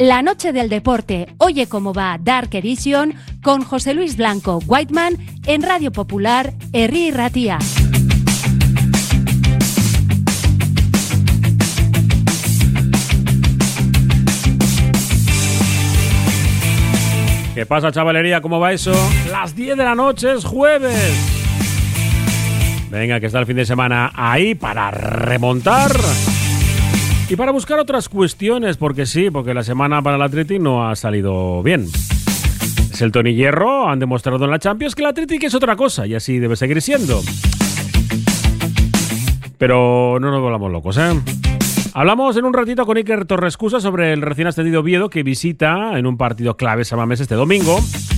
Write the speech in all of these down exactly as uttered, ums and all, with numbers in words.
La noche del deporte, oye cómo va Dark Edition con José Luis Blanco Whiteman en Radio Popular, Herri Ratia. ¿Qué pasa, chavalería? ¿Cómo va eso? Las diez de la noche es jueves. Venga, que está el fin de semana ahí para remontar y para buscar otras cuestiones, porque sí, porque la semana para el Athletic no ha salido bien. Selton y Hierro han demostrado en la Champions que el Athletic es otra cosa y así debe seguir siendo. Pero no nos volvamos locos, ¿eh? Hablamos en un ratito con Iker Torrescusa sobre el recién ascendido Oviedo que visita en un partido clave San Mamés este domingo.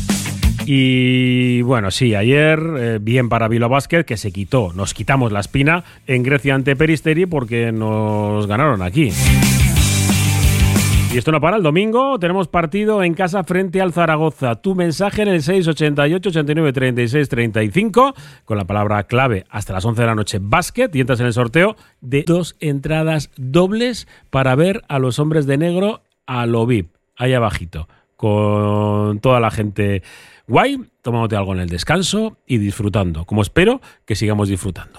Y bueno, sí, ayer eh, bien para Bilbao Basket, que se quitó, nos quitamos la espina en Grecia ante Peristeri porque nos ganaron aquí. Y esto no para, el domingo tenemos partido en casa frente al Zaragoza. Tu mensaje en el seis ochenta y ocho, ochenta y nueve, treinta y seis, treinta y cinco con la palabra clave hasta las once de la noche, básquet, y entras en el sorteo de dos entradas dobles para ver a los hombres de negro a lo V I P, ahí abajito, con toda la gente guay, tomándote algo en el descanso y disfrutando, como espero que sigamos disfrutando.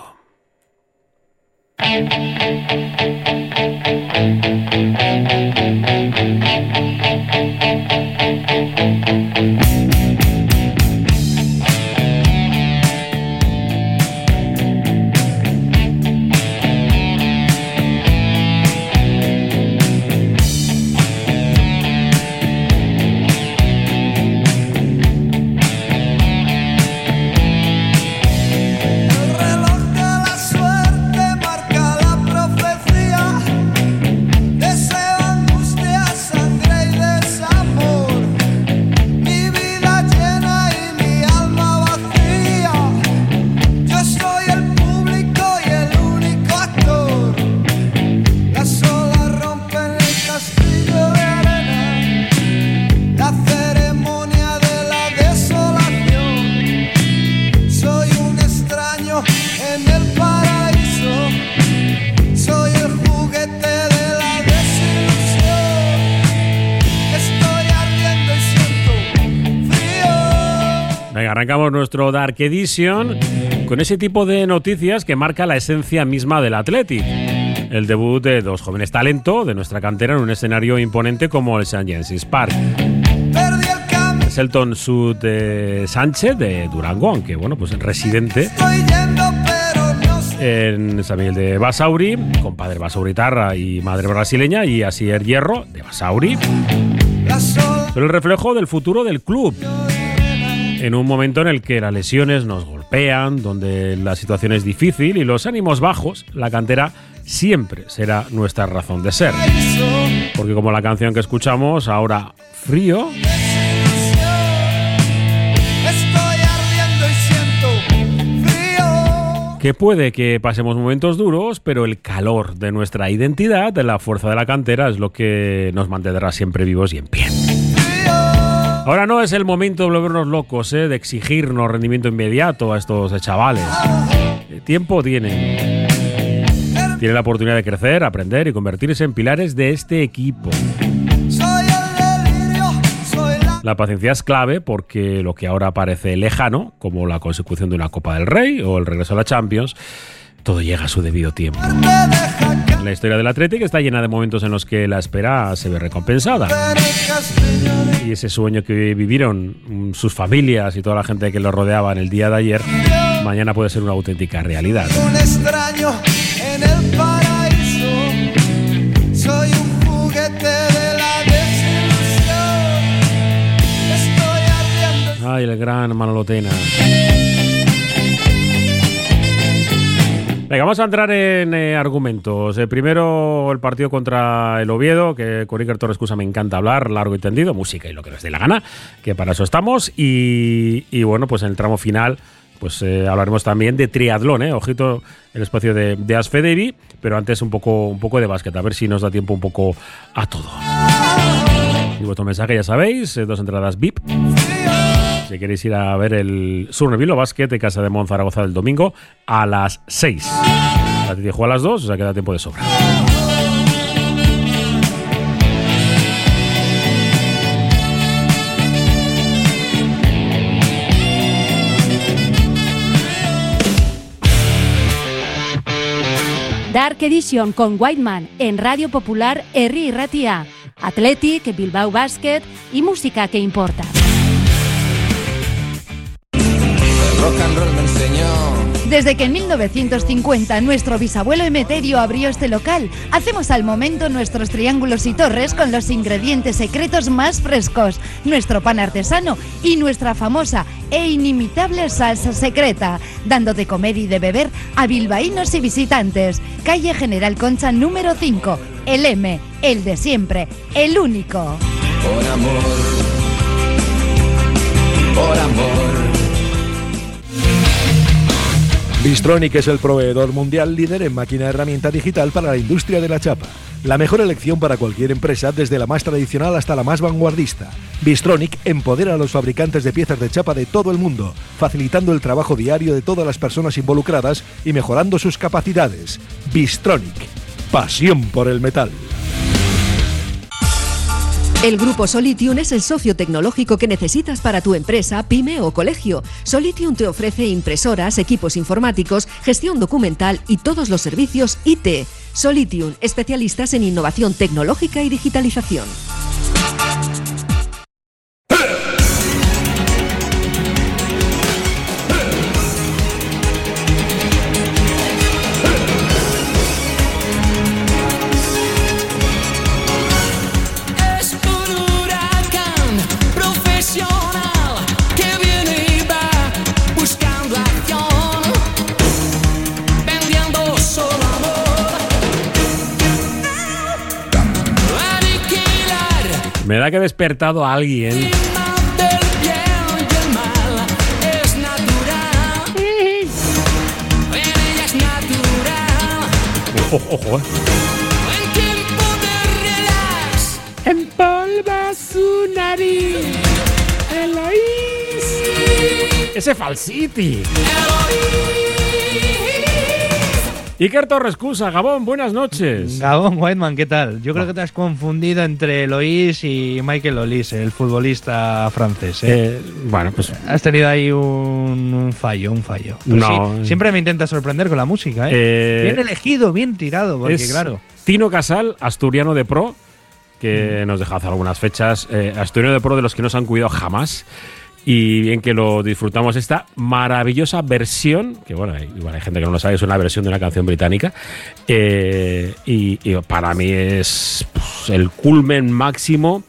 Arrancamos nuestro Dark Edition con ese tipo de noticias que marca la esencia misma del Athletic. El debut de dos jóvenes talentos de nuestra cantera en un escenario imponente como el Saint James's Park. Selton Sud eh, Sánchez de Durango, aunque bueno, pues residente en San Miguel de Basauri, con padre basauritarra y madre brasileña, y Asier Hierro de Basauri. Son el reflejo del futuro del club. En un momento en el que las lesiones nos golpean, donde la situación es difícil y los ánimos bajos, la cantera siempre será nuestra razón de ser. Porque como la canción que escuchamos, ahora frío, que puede que pasemos momentos duros, pero el calor de nuestra identidad, de la fuerza de la cantera, es lo que nos mantendrá siempre vivos y en pie. Ahora no es el momento de volvernos locos, ¿eh? De exigirnos rendimiento inmediato a estos chavales. El tiempo tiene. Tiene la oportunidad de crecer, aprender y convertirse en pilares de este equipo. La paciencia es clave porque lo que ahora parece lejano, como la consecución de una Copa del Rey o el regreso a la Champions, todo llega a su debido tiempo. La historia del Athletic está llena de momentos en los que la espera se ve recompensada. Y ese sueño que vivieron sus familias y toda la gente que los rodeaba en el día de ayer, mañana puede ser una auténtica realidad. Un extraño en el paraíso, soy un juguete de la desilusión, estoy ardiendo. Ay, el gran Manolo Tena. Venga, vamos a entrar en eh, argumentos. Eh, primero, el partido contra el Oviedo, que con Iker Torrescusa me encanta hablar, largo y tendido, música y lo que nos dé la gana, que para eso estamos. Y, y bueno, pues en el tramo final, pues eh, hablaremos también de triatlón, ¿eh? Ojito el espacio de, de Asfederi, pero antes un poco, un poco de básquet, a ver si nos da tiempo un poco a todo. Y vuestro mensaje, ya sabéis, eh, dos entradas V I P. Si queréis ir a ver el Surne Bilbao Basket de Casa de Mon Zaragoza del domingo a las seis. La Athletic juega a las dos, o sea que da tiempo de sobra. Dark Edition con Whiteman en Radio Popular Herri y Ratia. Athletic, Bilbao Basket y música que importa. El rock and roll me enseñó. Desde que en mil novecientos cincuenta nuestro bisabuelo Emeterio abrió este local, hacemos al momento nuestros triángulos y torres con los ingredientes secretos más frescos, nuestro pan artesano y nuestra famosa e inimitable salsa secreta, dando de comer y de beber a bilbaínos y visitantes. Calle General Concha número cinco, el M, el de siempre, el único. Por amor, por amor. Bystronic es el proveedor mundial líder en máquina herramienta digital para la industria de la chapa. La mejor elección para cualquier empresa, desde la más tradicional hasta la más vanguardista. Bystronic empodera a los fabricantes de piezas de chapa de todo el mundo, facilitando el trabajo diario de todas las personas involucradas y mejorando sus capacidades. Bystronic, pasión por el metal. El Grupo Solitium es el socio tecnológico que necesitas para tu empresa, pyme o colegio. Solitium te ofrece impresoras, equipos informáticos, gestión documental y todos los servicios I T. Solitium, especialistas en innovación tecnológica y digitalización. Me da que he despertado a alguien. Ojo, ojo, eh. Empolva su nariz, Eloís. Ese falsiti. Iker Torres Cusa, Gabón, buenas noches. Gabón, Whiteman, ¿qué tal? Yo creo que te has confundido entre Eloís y Michael Olise, el futbolista francés. ¿eh? Eh, bueno, pues... Has tenido ahí un, un fallo, un fallo. Pero no. Sí, siempre me intenta sorprender con la música, ¿eh? eh bien elegido, bien tirado, porque es claro... Tino Casal, asturiano de pro, que mm. nos deja hace algunas fechas. Eh, asturiano de pro de los que no se han cuidado jamás. Y bien que lo disfrutamos, esta maravillosa versión, que bueno, igual hay gente que no lo sabe, es una versión de una canción británica, eh, y, y para mí es pues, el culmen máximo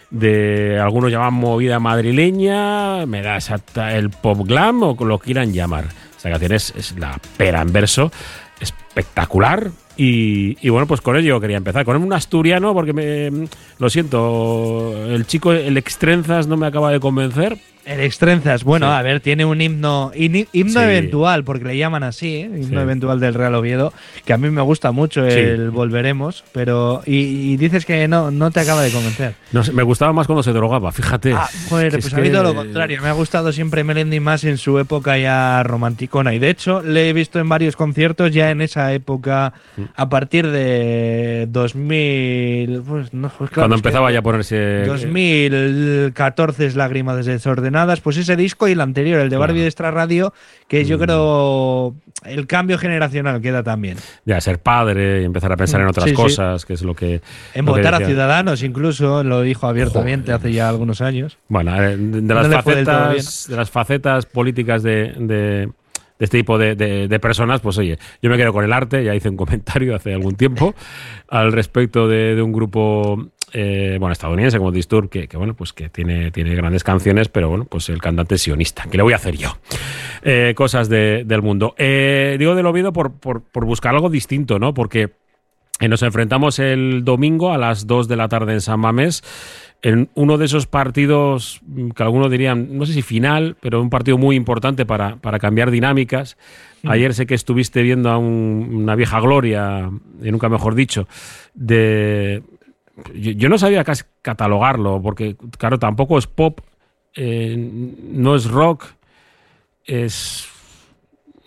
de, algunos llaman movida madrileña, me da exacta el pop glam o lo quieran llamar. Esta canción es, es la pera en verso, espectacular. Y, y bueno, pues con ello quería empezar. Con un asturiano, porque me, lo siento, el chico, el Extrenzas no me acaba de convencer. El Extrenzas, bueno, sí. A ver, tiene un himno himno sí. eventual, porque le llaman así, ¿eh? Himno sí. eventual del Real Oviedo, que a mí me gusta mucho el sí. Volveremos, pero y, y dices que no, no te acaba de convencer. No sé, me gustaba más cuando se drogaba, fíjate. Ah, joder, si pues es a que... mí todo lo contrario, me ha gustado siempre Melendi más en su época ya romanticona, y de hecho le he visto en varios conciertos ya en esa época, mm. a partir de dos mil, pues no, pues claro, cuando es empezaba que ya a ponerse... dos mil catorce es Lágrimas Desordenadas, pues ese disco y el anterior, el de Barbie de Extra Radio, que yo creo el cambio generacional queda también. Ya, ser padre y empezar a pensar en otras sí, cosas, sí. que es lo que... En lo votar que a Ciudadanos, incluso, lo dijo abiertamente Joder. hace ya algunos años. Bueno, de, de, las, no facetas, de las facetas políticas de... de de este tipo de, de, de personas, pues oye, yo me quedo con el arte, ya hice un comentario hace algún tiempo al respecto de, de un grupo eh, bueno, estadounidense como Disturbed, que, que bueno, pues que tiene, tiene grandes canciones, pero bueno, pues el cantante es sionista, que le voy a hacer yo. Eh, cosas de, del mundo. Eh, digo del Oviedo por, por, por buscar algo distinto, ¿no? Porque nos enfrentamos el domingo a las dos de la tarde en San Mamés, en uno de esos partidos que algunos dirían, no sé si final, pero un partido muy importante para, para cambiar dinámicas. Mm. Ayer sé que estuviste viendo a un, una vieja gloria, y nunca mejor dicho, de... Yo, yo no sabía casi catalogarlo, porque claro, tampoco es pop, eh, no es rock, es...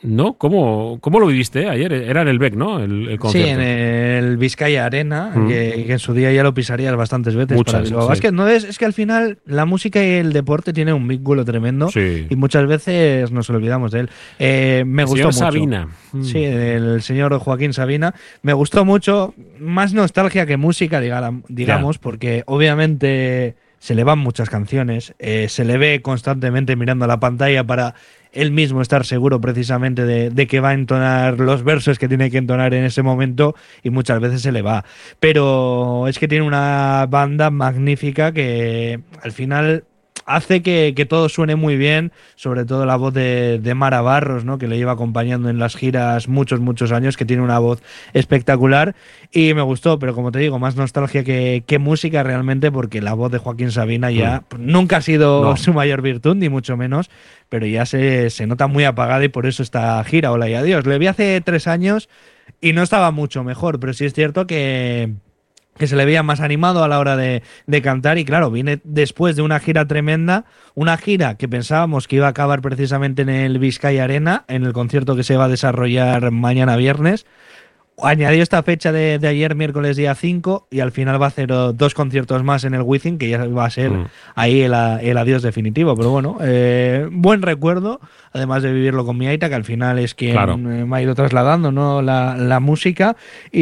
¿No? ¿Cómo, cómo lo viviste ayer? Era en el B E C, ¿no? El, el concierto. Sí, en el Vizcaya Arena, mm. que, que en su día ya lo pisarías bastantes veces. Muchas, para sí. Es que no es, es que al final la música y el deporte tienen un vínculo tremendo, sí. y muchas veces nos olvidamos de él. Eh, me el gustó señor mucho. Sabina. Sí, el señor Joaquín Sabina. Me gustó mucho, más nostalgia que música, digamos, yeah. porque obviamente se le van muchas canciones, eh, se le ve constantemente mirando a la pantalla para él mismo estar seguro precisamente de, de que va a entonar los versos que tiene que entonar en ese momento, y muchas veces se le va. Pero es que tiene una banda magnífica que al final hace que, que todo suene muy bien, sobre todo la voz de, de Mara Barros, ¿no? Que le lleva acompañando en las giras muchos, muchos años, que tiene una voz espectacular, y me gustó, pero como te digo, más nostalgia que, que música realmente, porque la voz de Joaquín Sabina ya mm. nunca ha sido no. su mayor virtud, ni mucho menos, pero ya se, se nota muy apagada, y por eso esta gira, Hola y Adiós. Le vi hace tres años y no estaba mucho mejor, pero sí es cierto que que se le veía más animado a la hora de, de cantar, y claro, viene después de una gira tremenda, una gira que pensábamos que iba a acabar precisamente en el Vizcaya Arena, en el concierto que se va a desarrollar mañana viernes. Añadió esta fecha de, de ayer, miércoles día cinco, y al final va a hacer oh, dos conciertos más en el Wizzing, que ya va a ser mm. ahí el, el adiós definitivo. Pero bueno, eh, buen recuerdo, además de vivirlo con mi aita, que al final es quien claro. me ha ido trasladando, ¿no? la, la música,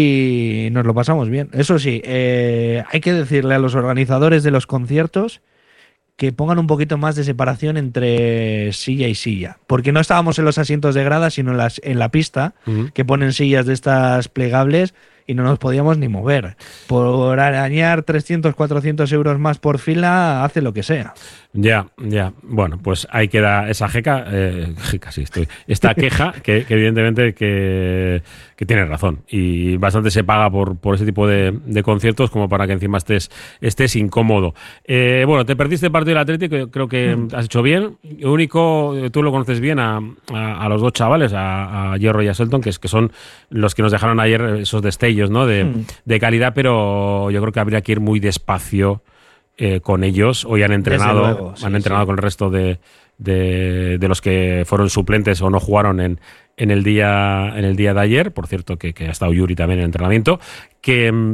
y nos lo pasamos bien. Eso sí, eh, hay que decirle a los organizadores de los conciertos que pongan un poquito más de separación entre silla y silla, porque no estábamos en los asientos de grada, sino en, las, en la pista, uh-huh. que ponen sillas de estas plegables, y no nos podíamos ni mover. Por arañar trescientos, cuatrocientos euros más por fila, hace lo que sea. Ya, ya. Bueno, pues ahí queda esa jeca, eh, jeca sí estoy, esta queja que, que evidentemente que, que tiene razón, y bastante se paga por, por ese tipo de, de conciertos como para que encima estés, estés incómodo. Eh, bueno, te perdiste el partido del Atlético, creo que mm. has hecho bien. Lo único, tú lo conoces bien a, a, a los dos chavales, a, a Hierro y a Selton, que, es, que son los que nos dejaron ayer esos destellos, ¿no? de, mm. de calidad, pero yo creo que habría que ir muy despacio Eh, con ellos. Hoy han entrenado, luego, sí, han entrenado sí. con el resto de, de, de los que fueron suplentes o no jugaron en, en, el, día, en el día de ayer. Por cierto, que, que ha estado Yuri también en entrenamiento. Que,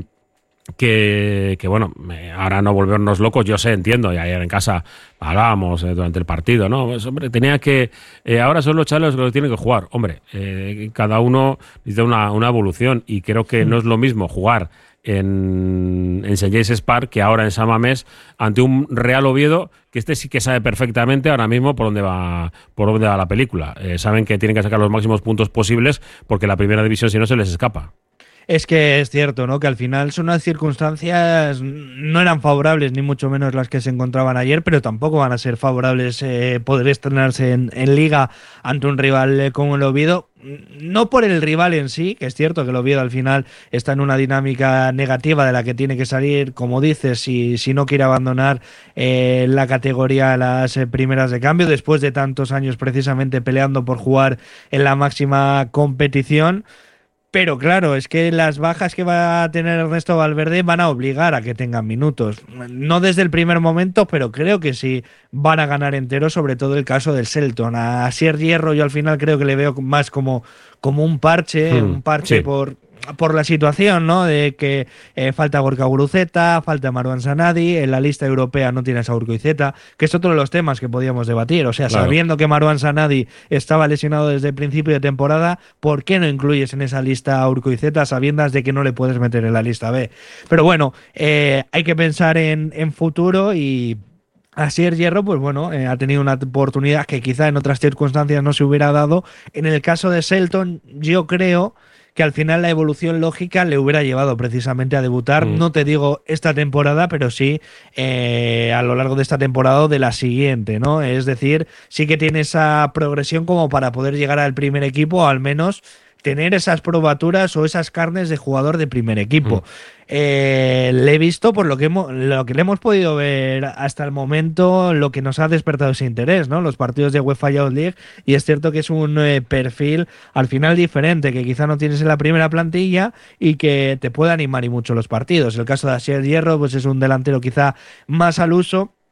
que, que bueno, ahora no volvernos locos, yo sé, entiendo, y ayer en casa hablábamos eh, durante el partido, ¿no? Pues, hombre, tenía que... Eh, ahora son los chavales los que tienen que jugar. Hombre, eh, cada uno necesita una, una evolución, y creo que mm. no es lo mismo jugar en, en Saint James's Park que ahora en San Mamés ante un Real Oviedo que este sí que sabe perfectamente ahora mismo por dónde va por dónde va la película. Eh, saben que tienen que sacar los máximos puntos posibles porque la primera división si no se les escapa. Es que es cierto, ¿no? Que al final son unas circunstancias, no eran favorables ni mucho menos las que se encontraban ayer, pero tampoco van a ser favorables eh, poder estrenarse en, en Liga ante un rival como el Oviedo. No por el rival en sí, que es cierto que el Oviedo al final está en una dinámica negativa de la que tiene que salir, como dices, si, si no quiere abandonar eh, la categoría a las eh, primeras de cambio, después de tantos años precisamente peleando por jugar en la máxima competición. Pero claro, es que las bajas que va a tener Ernesto Valverde van a obligar a que tengan minutos. No desde el primer momento, pero creo que sí van a ganar entero, sobre todo el caso del Selton. A Asier Hierro yo al final creo que le veo más como, como un parche, hmm, un parche sí. por... por la situación, ¿no? De que eh, falta Gorka Guruceta, falta Marouane Sanadi, en la lista europea no tienes a Urkoizeta, que es otro de los temas que podíamos debatir. O sea, claro. sabiendo que Marouane Sanadi estaba lesionado desde el principio de temporada, ¿por qué no incluyes en esa lista a Urkoizeta sabiendas de que no le puedes meter en la lista B? Pero bueno, eh, hay que pensar en, en futuro y... Asier Hierro, pues bueno, eh, ha tenido una oportunidad que quizá en otras circunstancias no se hubiera dado. En el caso de Selton, yo creo que al final la evolución lógica le hubiera llevado precisamente a debutar, mm. no te digo esta temporada, pero sí eh, a lo largo de esta temporada o de la siguiente, ¿no? Es decir, sí que tiene esa progresión como para poder llegar al primer equipo, o al menos tener esas probaturas o esas carnes de jugador de primer equipo. Mm. Eh, le he visto por lo que, hemos, lo que le hemos podido ver hasta el momento, lo que nos ha despertado ese interés, ¿no? Los partidos de UEFA Youth League, y es cierto que es un eh, perfil al final diferente, que quizá no tienes en la primera plantilla y que te puede animar y mucho los partidos. El caso de Asier Hierro, pues es un delantero quizá más al uso,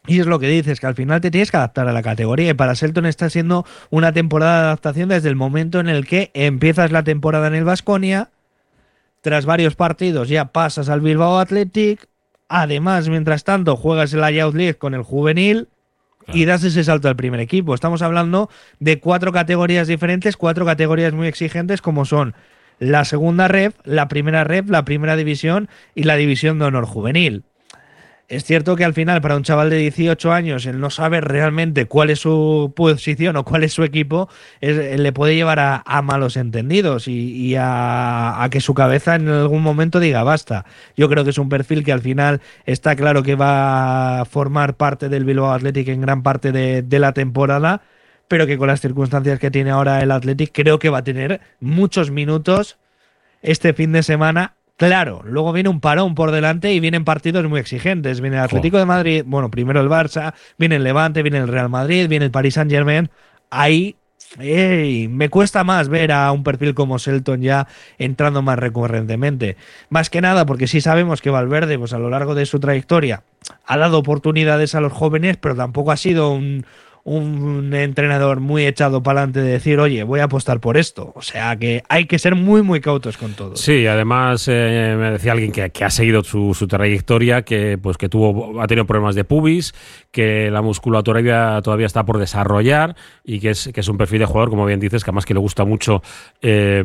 Y es lo que dices, que al final te tienes que adaptar a la categoría, y para Selton está siendo una temporada de adaptación desde el momento en el que empiezas la temporada en el Baskonia, tras varios partidos ya pasas al Bilbao Athletic, además mientras tanto juegas la Youth League con el juvenil y das ese salto al primer equipo. Estamos hablando de cuatro categorías diferentes, cuatro categorías muy exigentes como son la segunda ref, la primera ref, la primera división y la división de honor juvenil. Es cierto que al final para un chaval de dieciocho años el no saber realmente cuál es su posición o cuál es su equipo es, le puede llevar a, a malos entendidos y, y a, a que su cabeza en algún momento diga basta. Yo creo que es un perfil que al final está claro que va a formar parte del Bilbao Athletic en gran parte de, de la temporada, pero que con las circunstancias que tiene ahora el Athletic creo que va a tener muchos minutos este fin de semana. Claro, luego viene un parón por delante y vienen partidos muy exigentes. Viene el Atlético de Madrid, bueno, primero el Barça, viene el Levante, viene el Real Madrid, viene el Paris Saint-Germain. Ahí ey, me cuesta más ver a un perfil como Selton ya entrando más recurrentemente. Más que nada porque sí sabemos que Valverde, pues a lo largo de su trayectoria, ha dado oportunidades a los jóvenes, pero tampoco ha sido un... un entrenador muy echado para adelante de decir, oye, voy a apostar por esto. O sea que hay que ser muy, muy cautos con todo. Sí, además eh, me decía alguien que, que ha seguido su, su trayectoria, que pues que tuvo, ha tenido problemas de pubis, que la musculatura todavía está por desarrollar y que es, que es un perfil de jugador, como bien dices, que además que le gusta mucho eh,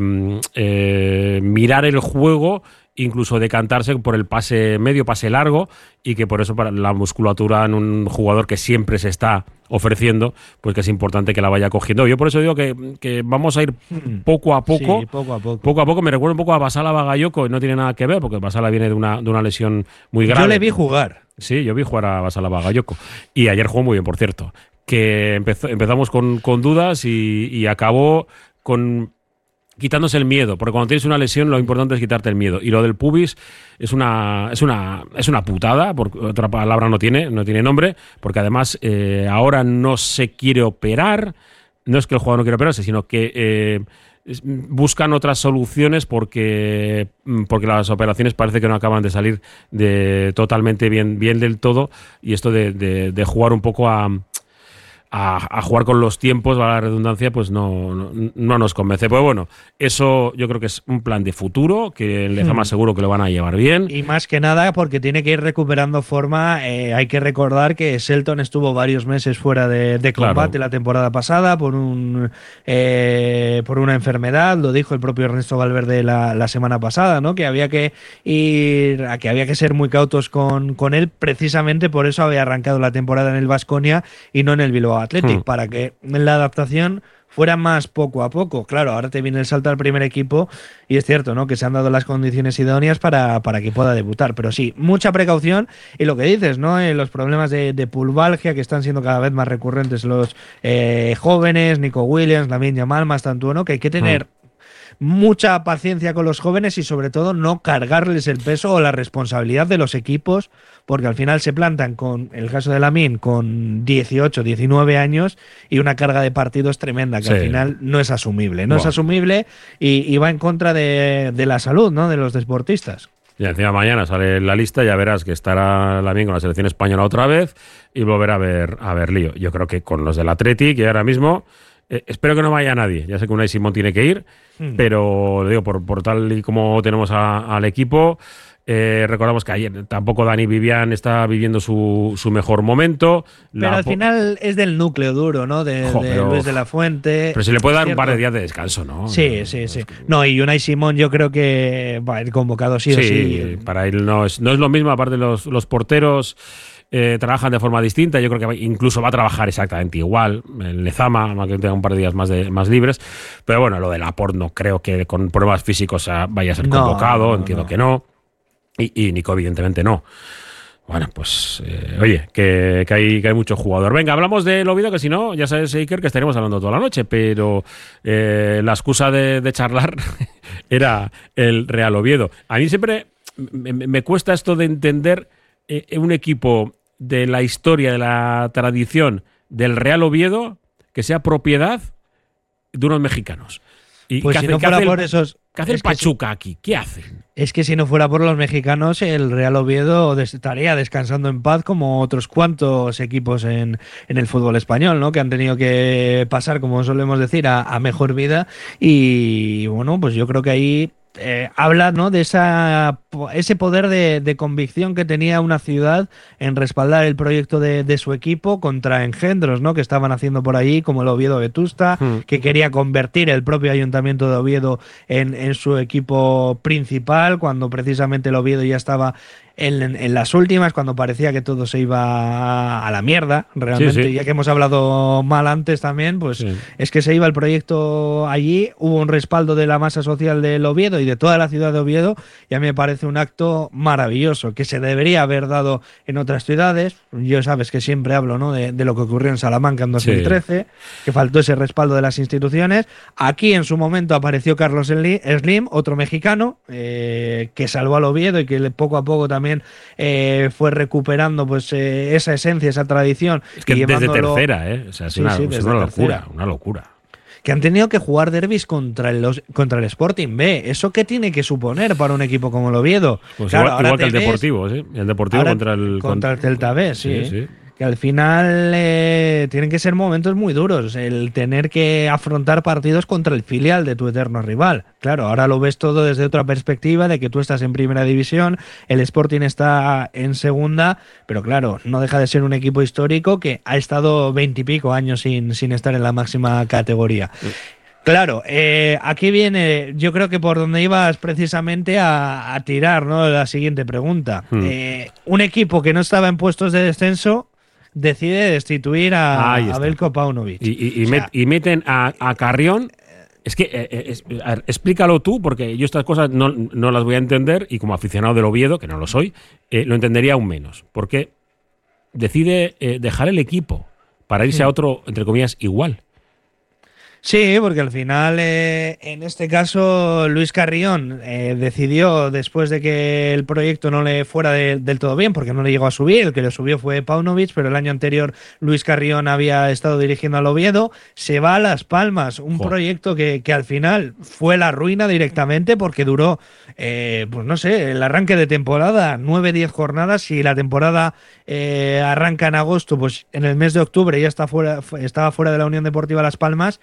eh, mirar el juego, incluso decantarse por el pase medio, pase largo, y que por eso para la musculatura en un jugador que siempre se está ofreciendo, pues que es importante que la vaya cogiendo. Yo por eso digo que, que vamos a ir poco a poco, sí, poco a poco. Poco a poco. Me recuerda un poco a Basala Bagayoko, y no tiene nada que ver, porque Basala viene de una, de una lesión muy grave. Yo le vi jugar. Sí, yo vi jugar a Basala Bagayoko. Y ayer jugó muy bien, por cierto. Que empezó, empezamos con, con dudas y, y acabó con... quitándose el miedo, porque cuando tienes una lesión lo importante es quitarte el miedo. Y lo del pubis es una es una es una putada, porque otra palabra no tiene, no tiene nombre, porque además eh, ahora no se quiere operar, no es que el jugador no quiera operarse, sino que eh, buscan otras soluciones porque porque las operaciones parece que no acaban de salir de totalmente bien bien del todo, y esto de, de, de jugar un poco a A, a jugar con los tiempos, a la redundancia, pues no, no, no nos convence. Pues bueno, eso yo creo que es un plan de futuro, que el Lezama hmm. seguro que lo van a llevar bien. Y más que nada porque tiene que ir recuperando forma. Eh, hay que recordar que Selton estuvo varios meses fuera de, de combate claro. la temporada pasada por un eh, por una enfermedad, lo dijo el propio Ernesto Valverde la, la semana pasada, ¿no? Que había que ir, a que había que ser muy cautos con, con él, precisamente por eso había arrancado la temporada en el Baskonia y no en el Bilbao Athletic, hmm. para que la adaptación fuera más poco a poco. Claro, ahora te viene el salto al primer equipo y es cierto, ¿no?, que se han dado las condiciones idóneas para, para que pueda debutar, pero sí, mucha precaución. Y lo que dices, ¿no?, eh, los problemas de, de pulvalgia que están siendo cada vez más recurrentes los eh, jóvenes, Nico Williams, Lamine Yamal, Mastantuono, que hay que tener hmm. mucha paciencia con los jóvenes y sobre todo no cargarles el peso o la responsabilidad de los equipos, porque al final se plantan, con el caso de Lamine, con dieciocho, diecinueve años y una carga de partidos tremenda que sí. al final no es asumible, no wow. es asumible y, y va en contra de, de la salud, ¿no?, de los deportistas. Y encima mañana sale la lista, ya verás que estará Lamine con la selección española otra vez y volverá a ver, a ver lío. Yo creo que con los del Athletic, y ahora mismo eh, espero que no vaya nadie. Ya sé que Unai Simón tiene que ir, hmm. pero lo digo, por, por tal y como tenemos a, al equipo. Eh, recordamos que ayer tampoco Dani Vivian está viviendo su, su mejor momento. Pero la al final es del núcleo duro, ¿no? De, jo, de pero, Luis de la Fuente. Pero se le puede dar un par de días de descanso, ¿no? Sí, sí, sí. No, y Unai Simón yo creo que va a ir convocado sí o sí. Sí, para él no es, no es lo mismo. Aparte los, los porteros eh, trabajan de forma distinta. Yo creo que incluso va a trabajar exactamente igual en Lezama, aunque tenga un par de días más, de, más libres. Pero bueno, lo de Laporte no creo que con pruebas físicos vaya a ser convocado. No, no, Entiendo no. que no. Y, y Nico, evidentemente, no. Bueno, pues, eh, oye, que, que, hay, que hay mucho jugador. Venga, hablamos del Oviedo, que si no, ya sabes, Iker, que estaremos hablando toda la noche, pero eh, la excusa de, de charlar era el Real Oviedo. A mí siempre me, me cuesta esto de entender eh, un equipo de la historia, de la tradición del Real Oviedo, que sea propiedad de unos mexicanos. Y pues ¿qué si hace, no ¿qué fuera hace por el, esos... ¿Qué hace el Pachuca aquí? ¿Qué hacen? Es que si no fuera por los mexicanos, el Real Oviedo estaría descansando en paz como otros cuantos equipos en, en el fútbol español, ¿no? Que han tenido que pasar, como solemos decir, a, a mejor vida. Y bueno, pues yo creo que ahí eh, habla, ¿no?, de esa, ese poder de, de convicción que tenía una ciudad en respaldar el proyecto de, de su equipo contra engendros, ¿no?, que estaban haciendo por allí, como el Oviedo Vetusta, hmm. que quería convertir el propio Ayuntamiento de Oviedo en, en su equipo principal, cuando precisamente el Oviedo ya estaba En, en las últimas, cuando parecía que todo se iba a la mierda, realmente, sí, sí. ya que hemos hablado mal antes también, pues sí. es que se iba el proyecto allí, hubo un respaldo de la masa social del Oviedo y de toda la ciudad de Oviedo, y a mí me parece un acto maravilloso, que se debería haber dado en otras ciudades. Yo sabes que siempre hablo, ¿no?, de, de lo que ocurrió en Salamanca en dos mil trece, sí. que faltó ese respaldo de las instituciones. Aquí en su momento apareció Carlos Slim, otro mexicano, eh, que salvó al Oviedo y que poco a poco también También eh, fue recuperando pues eh, esa esencia, esa tradición. Es que y desde tercera, ¿eh? O sea, es sí, una, sí, es una locura, una locura. Que han tenido que jugar derbis contra el, contra el Sporting B. ¿Eso qué tiene que suponer para un equipo como el Oviedo? Pues claro, igual, igual que el Deportivo, ¿sí? El Deportivo contra el... Contra el Celta B, sí. sí, sí. Que al final eh, tienen que ser momentos muy duros, el tener que afrontar partidos contra el filial de tu eterno rival. Claro, ahora lo ves todo desde otra perspectiva, de que tú estás en primera división, el Sporting está en segunda, pero claro, no deja de ser un equipo histórico que ha estado veintipico años sin, sin estar en la máxima categoría. Sí. Claro, eh, aquí viene, yo creo que por donde ibas precisamente a, a tirar, ¿no?, la siguiente pregunta. Hmm. Eh, un equipo que no estaba en puestos de descenso decide destituir a, a Veljko Paunovic. Y, y, y, o sea, met, y meten a, a Carrión. Es que, eh, es, a ver, explícalo tú, porque yo estas cosas no, no las voy a entender, y como aficionado del Oviedo, que no lo soy, eh, lo entendería aún menos. Porque decide eh, dejar el equipo para irse hmm. a otro, entre comillas, igual. Sí, porque al final, eh, en este caso, Luis Carrión eh, decidió, después de que el proyecto no le fuera de, del todo bien, porque no le llegó a subir, el que le subió fue Paunovic, pero el año anterior Luis Carrión había estado dirigiendo al Oviedo, se va a Las Palmas, un Joder. proyecto que, que al final fue la ruina directamente, porque duró, eh, pues no sé, el arranque de temporada, nueve, diez jornadas. Si la temporada eh, arranca en agosto, pues en el mes de octubre ya está fuera, estaba fuera de la Unión Deportiva Las Palmas.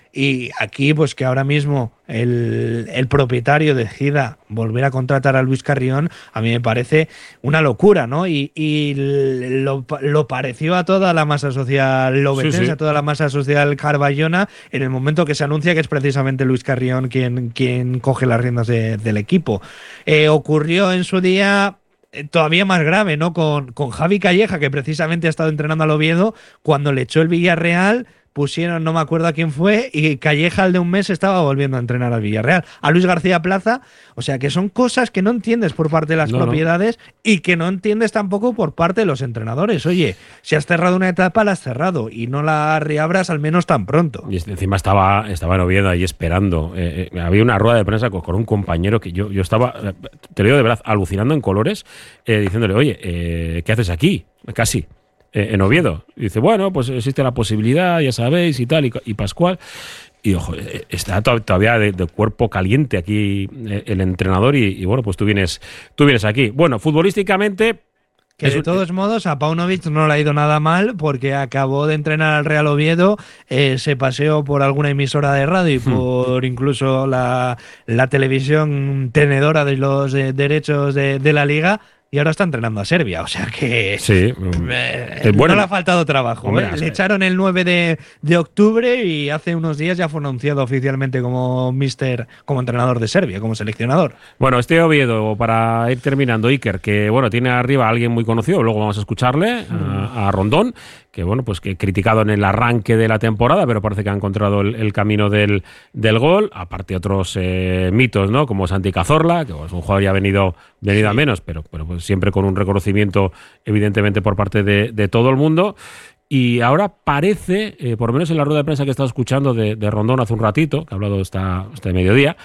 Y aquí, pues que ahora mismo el, el propietario decida volver a contratar a Luis Carrión, a mí me parece una locura, ¿no? Y, y lo, lo pareció a toda la masa social lobetense, sí, sí. a toda la masa social carballona, en el momento que se anuncia que es precisamente Luis Carrión quien, quien coge las riendas de, del equipo. Eh, ocurrió en su día... todavía más grave, ¿no? Con, con Javi Calleja, que precisamente ha estado entrenando al Oviedo, cuando le echó el Villarreal, pusieron, no me acuerdo a quién fue, y Calleja al de un mes estaba volviendo a entrenar al Villarreal. A Luis García Plaza, o sea que son cosas que no entiendes por parte de las no, propiedades no. y que no entiendes tampoco por parte de los entrenadores. Oye, si has cerrado una etapa, la has cerrado y no la reabras al menos tan pronto. Y encima estaba, estaba en Oviedo ahí esperando. Eh, eh, había una rueda de prensa con, con un compañero que yo, yo estaba, te lo digo de verdad, alucinando en colores, eh, diciéndole, oye, eh, ¿qué haces aquí? Casi. En Oviedo. Y dice, bueno, pues existe la posibilidad, ya sabéis, y tal, y, y Pascual. Y ojo, está todavía de, de cuerpo caliente aquí el entrenador, y, y bueno, pues tú vienes, tú vienes aquí. Bueno, futbolísticamente... Que de todos modos a Paunovic no le ha ido nada mal, porque acabó de entrenar al Real Oviedo, eh, se paseó por alguna emisora de radio y por incluso la, la televisión tenedora de los de, derechos de, de la liga, y ahora está entrenando a Serbia, o sea que sí, eh, bueno, no le ha faltado trabajo. Hombre, ¿eh? Le echaron el nueve de octubre y hace unos días ya fue anunciado oficialmente como mister, como entrenador de Serbia, como seleccionador. Bueno, este Oviedo, para ir terminando, Iker, que bueno, tiene arriba a alguien muy conocido, luego vamos a escucharle, mm. a, a Rondón, que bueno, pues que criticado en el arranque de la temporada, pero parece que ha encontrado el, el camino del, del gol, aparte otros eh, mitos, ¿no? Como Santi Cazorla, que bueno, es un jugador ya venido, venido sí. a menos, pero, pero pues siempre con un reconocimiento evidentemente por parte de, de todo el mundo. Y ahora parece, eh, por lo menos en la rueda de prensa que he estado escuchando de, de Rondón hace un ratito, que ha hablado esta, este mediodía,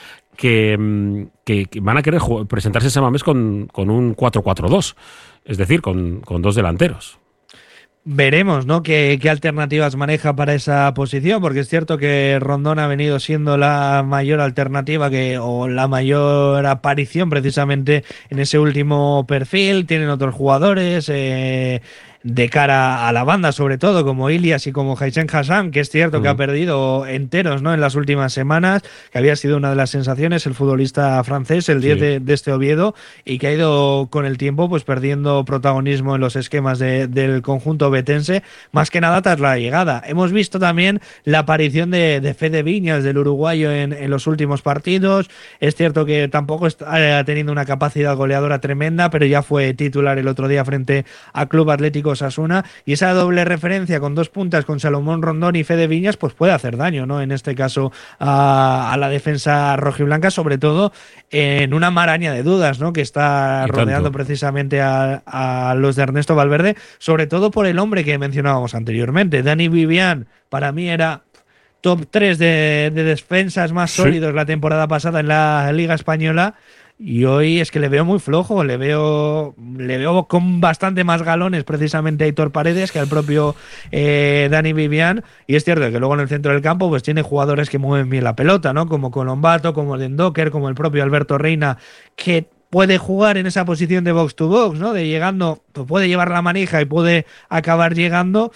que, que, que van a querer jugar, presentarse ese mes con, con un cuatro cuatro dos, es decir, con, con dos delanteros. Veremos, ¿no? ¿Qué, qué alternativas maneja para esa posición? Porque es cierto que Rondón ha venido siendo la mayor alternativa que, o la mayor aparición precisamente en ese último perfil. Tienen otros jugadores eh, de cara a la banda, sobre todo, como Ilias y como Haichen Hassan, que es cierto uh-huh. que ha perdido enteros, ¿no? En las últimas semanas, que había sido una de las sensaciones, el futbolista francés, el diez sí. de, de este Oviedo, y que ha ido con el tiempo pues perdiendo protagonismo en los esquemas de, del conjunto betense, más que nada tras la llegada. Hemos visto también la aparición de, de Fede Viñas, del uruguayo, en, en los últimos partidos. Es cierto que tampoco está teniendo una capacidad goleadora tremenda, pero ya fue titular el otro día frente a Club Atlético Osasuna, y esa doble referencia con dos puntas, con Salomón Rondón y Fede Viñas, pues puede hacer daño, ¿no? En este caso a, a la defensa rojiblanca, sobre todo en una maraña de dudas, ¿no? Que está y rodeando tanto. precisamente a, a los de Ernesto Valverde, sobre todo por el hombre que mencionábamos anteriormente. Dani Vivian, para mí era top tres de, de defensas más sí. sólidos la temporada pasada en la Liga Española. Y hoy es que le veo muy flojo, le veo le veo con bastante más galones precisamente a Aitor Paredes que al propio eh, Dani Vivian. Y es cierto que luego en el centro del campo pues tiene jugadores que mueven bien la pelota, ¿no? Como Colombato, como Dendoker, como el propio Alberto Reina, que puede jugar en esa posición de box to box, ¿no? De llegando, pues puede llevar la manija y puede acabar llegando,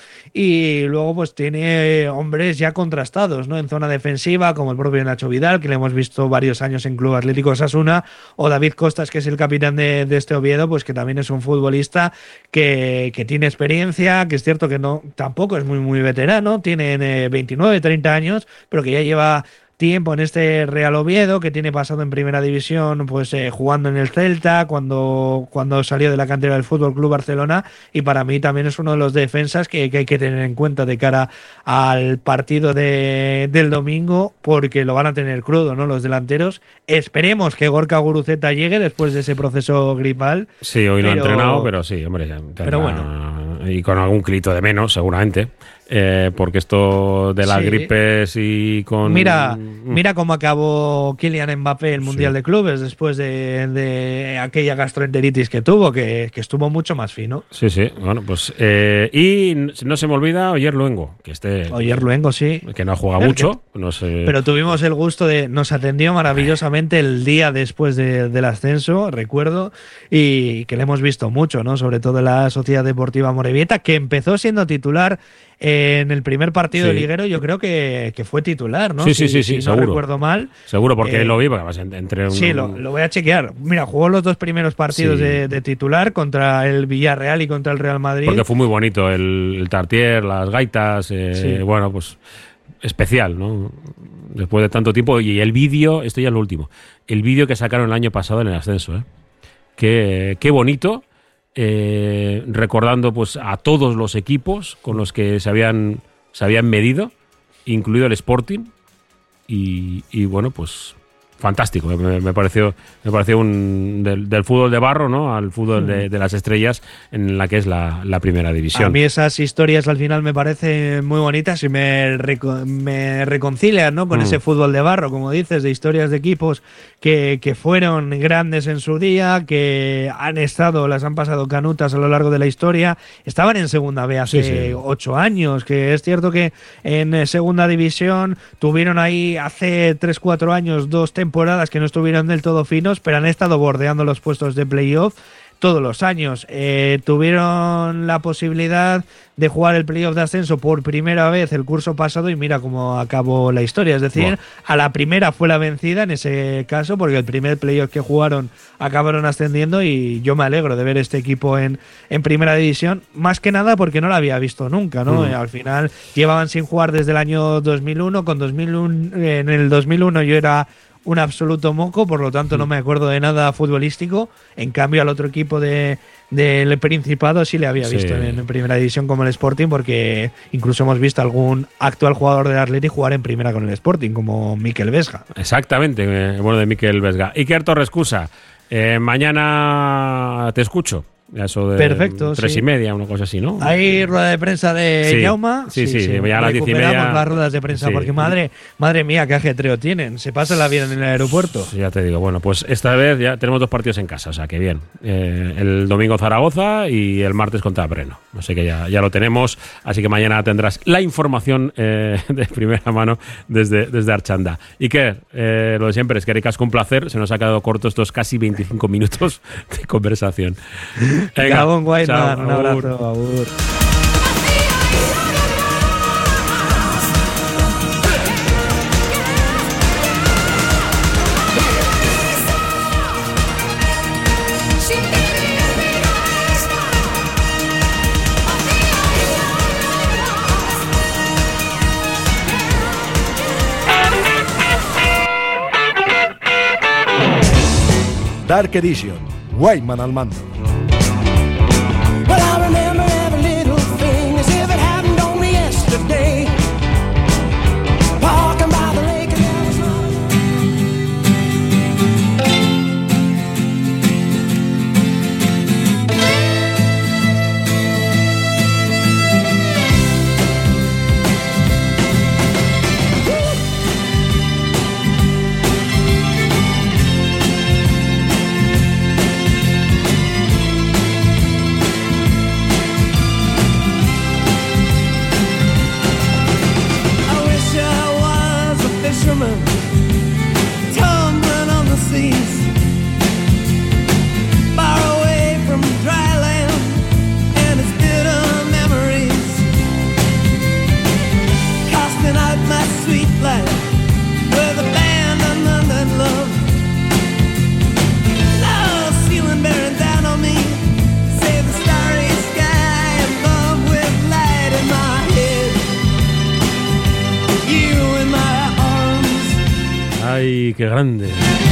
y luego pues tiene hombres ya contrastados, ¿no? En zona defensiva, como el propio Nacho Vidal, que le hemos visto varios años en Club Atlético Osasuna, o David Costas, que es el capitán de, de este Oviedo, pues que también es un futbolista que, que tiene experiencia, que es cierto que no tampoco es muy muy veterano, tiene eh, veintinueve, treinta años, pero que ya lleva tiempo en este Real Oviedo, que tiene pasado en primera división, pues eh, jugando en el Celta, cuando, cuando salió de la cantera del Fútbol Club Barcelona, y para mí también es uno de los defensas que, que hay que tener en cuenta de cara al partido de, del domingo, porque lo van a tener crudo, ¿no? Los delanteros. Esperemos que Gorka Guruceta llegue después de ese proceso gripal. Sí, hoy pero... lo ha entrenado, pero sí, hombre, ya tendrá... pero bueno, y con algún kilito de menos, seguramente. Eh, porque esto de las sí. gripes y con... Mira, mira cómo acabó Kylian Mbappé el Mundial sí. de Clubes después de, de aquella gastroenteritis que tuvo, que, que estuvo mucho más fino. Sí, sí, bueno, pues... Eh, y no se me olvida Oyer Luengo, que este... Oyer Luengo, sí. Que no juega pero mucho, que, no sé... Pero tuvimos el gusto de... Nos atendió maravillosamente el día después de, del ascenso, recuerdo, y que le hemos visto mucho, ¿no? Sobre todo en la Sociedad Deportiva Morevieta, que empezó siendo titular en el primer partido sí. de liguero, yo creo que, que fue titular, ¿no? Sí, sí, sí, si, sí, si seguro. no recuerdo mal. Seguro, porque eh, lo vi, porque además entre un... Sí, lo, lo voy a chequear. Mira, jugó los dos primeros partidos sí. de, de titular contra el Villarreal y contra el Real Madrid. Porque fue muy bonito el, el tartier, las gaitas, eh, sí. bueno, pues especial, ¿no? Después de tanto tiempo. Y el vídeo, esto ya es lo último, el vídeo que sacaron el año pasado en el ascenso, ¿eh? Qué, qué bonito. Eh, recordando pues a todos los equipos con los que se habían se habían medido, incluido el Sporting, y, y bueno, pues fantástico, me, me pareció me pareció un del, del fútbol de barro, ¿no? Al fútbol de, de las estrellas, en la que es la, la primera división. A mí esas historias al final me parecen muy bonitas y me, reco me reconcilian, ¿no? Con mm. ese fútbol de barro, como dices, de historias de equipos que, que fueron grandes en su día, que han estado, las han pasado canutas a lo largo de la historia, estaban en segunda B hace sí, sí. ocho años, que es cierto que en segunda división tuvieron ahí hace tres, cuatro años dos temporadas temporadas que no estuvieron del todo finos, pero han estado bordeando los puestos de playoff todos los años. Eh, tuvieron la posibilidad de jugar el playoff de ascenso por primera vez el curso pasado y mira cómo acabó la historia. Es decir, wow. a la primera fue la vencida en ese caso, porque el primer playoff que jugaron acabaron ascendiendo, y yo me alegro de ver este equipo en, en primera división, más que nada porque no lo había visto nunca, ¿no? Mm. Al final llevaban sin jugar desde el año dos mil uno, con dos mil uno, en el dos mil uno yo era un absoluto moco, por lo tanto no me acuerdo de nada futbolístico. En cambio al otro equipo de del Principado sí le había visto sí. en, en primera división, como el Sporting, porque incluso hemos visto algún actual jugador del Atleti jugar en primera con el Sporting, como Mikel Vesga. Exactamente, eh, bueno, de Mikel Vesga. Iker Torrescusa, eh, mañana te escucho A eso de Perfecto, tres sí. y media, una cosa así, ¿no? Hay rueda de prensa de Sí, Jaume. sí, sí, sí, ya a las diez y recuperamos media. las ruedas de prensa, Sí. porque madre, madre mía, qué ajetreo tienen. Se pasa la vida en el aeropuerto. Ya te digo, bueno, pues esta vez ya tenemos dos partidos en casa, o sea que bien. Eh, el domingo Zaragoza y el martes contra Breno. Así que ya, ya lo tenemos. Así que mañana tendrás la información eh, de primera mano desde, desde Archanda. Iker, eh, lo de siempre, es que ricasco, un placer. Se nos ha quedado corto estos casi veinticinco minutos de conversación. Venga, Gabón Whiteman, chao, un agur. abrazo, agur. Dark Edition, Whiteman al mando. Well, I remember every little thing as if it happened only yesterday. Walking by the lake and there was tumbling on the seas, far away from dry land and its bitter memories, casting out my sweet life with abandonment and love. Love ceiling bearing down on me, save the starry sky above with light in my head, you in my Ay, qué grande.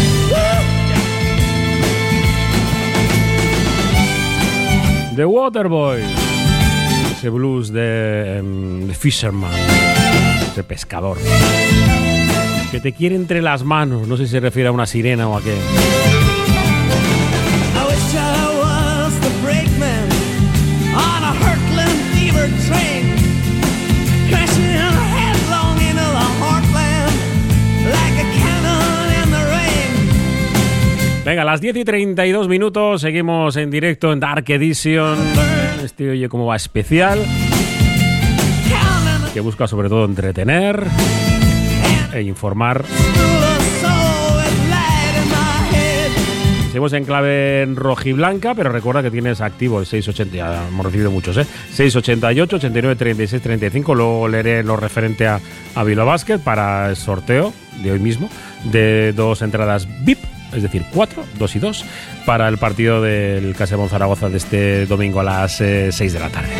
The Waterboy. Ese blues de, um, de Fisherman. Ese pescador. Que te quiere entre las manos. No sé si se refiere a una sirena o a qué. I wish I was the brakeman on a hurtling fever train, crashing headlong into the heartland like a cannon in the rain. Venga, a las diez y treinta y dos minutos seguimos en directo en Dark Edition. Este Oye Cómo Va especial, que busca sobre todo entretener e informar. Seguimos en clave en rojiblanca, pero recuerda que tienes activo el seis ochenta, ya hemos recibido muchos, ¿eh? seis ochenta y ocho, ochenta y nueve, treinta y seis, treinta y cinco. Luego leeré lo referente a, a Bilbao Basket para el sorteo de hoy mismo de dos entradas V I P, es decir, cuatro, dos y dos, para el partido del Casebón Zaragoza de este domingo a las eh, seis de la tarde.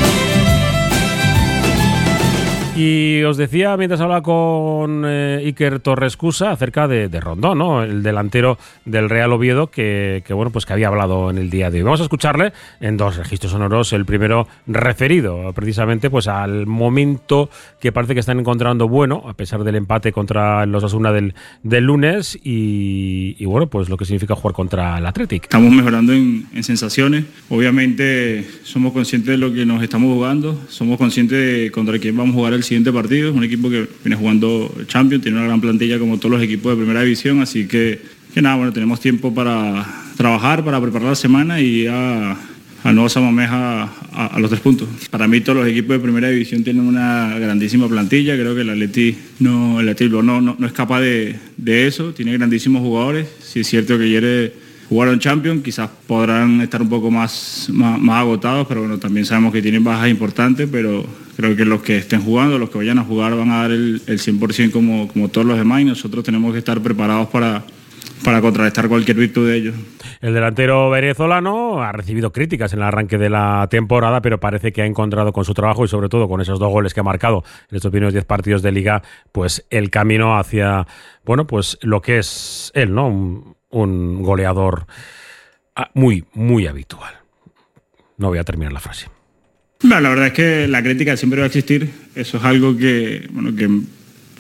Y os decía, mientras hablaba con eh, Iker Torrescusa acerca de, de Rondón, ¿no? El delantero del Real Oviedo que, que, bueno, pues que había hablado en el día de hoy. Vamos a escucharle en dos registros sonoros. El primero referido precisamente pues al momento que parece que están encontrando bueno, a pesar del empate contra los Osasuna del, del lunes y, y, bueno, pues lo que significa jugar contra el Athletic. Estamos mejorando en, en sensaciones. Obviamente somos conscientes de lo que nos estamos jugando. Somos conscientes de contra quién vamos a jugar el siguiente partido. Es un equipo que viene jugando Champions, tiene una gran plantilla como todos los equipos de primera división, así que, que nada, bueno, tenemos tiempo para trabajar, para preparar la semana y a, a Nuevo Samamés a, a, a los tres puntos. Para mí todos los equipos de primera división tienen una grandísima plantilla. Creo que el Atleti no, el Atleti no, no, no es capaz de, de eso. Tiene grandísimos jugadores. Si es cierto que quiere jugar en Champions, quizás podrán estar un poco más, más, más agotados, pero bueno, también sabemos que tienen bajas importantes, pero creo que los que estén jugando, los que vayan a jugar van a dar el, el cien por ciento como, como todos los demás y nosotros tenemos que estar preparados para, para contrarrestar cualquier virtud de ellos. El delantero venezolano ha recibido críticas en el arranque de la temporada, pero parece que ha encontrado con su trabajo y sobre todo con esos dos goles que ha marcado en estos primeros diez partidos de Liga, pues el camino hacia, bueno, pues lo que es él, ¿no? Un, un goleador muy, muy habitual. No voy a terminar la frase. Bueno, la verdad es que la crítica siempre va a existir. Eso es algo que, bueno, que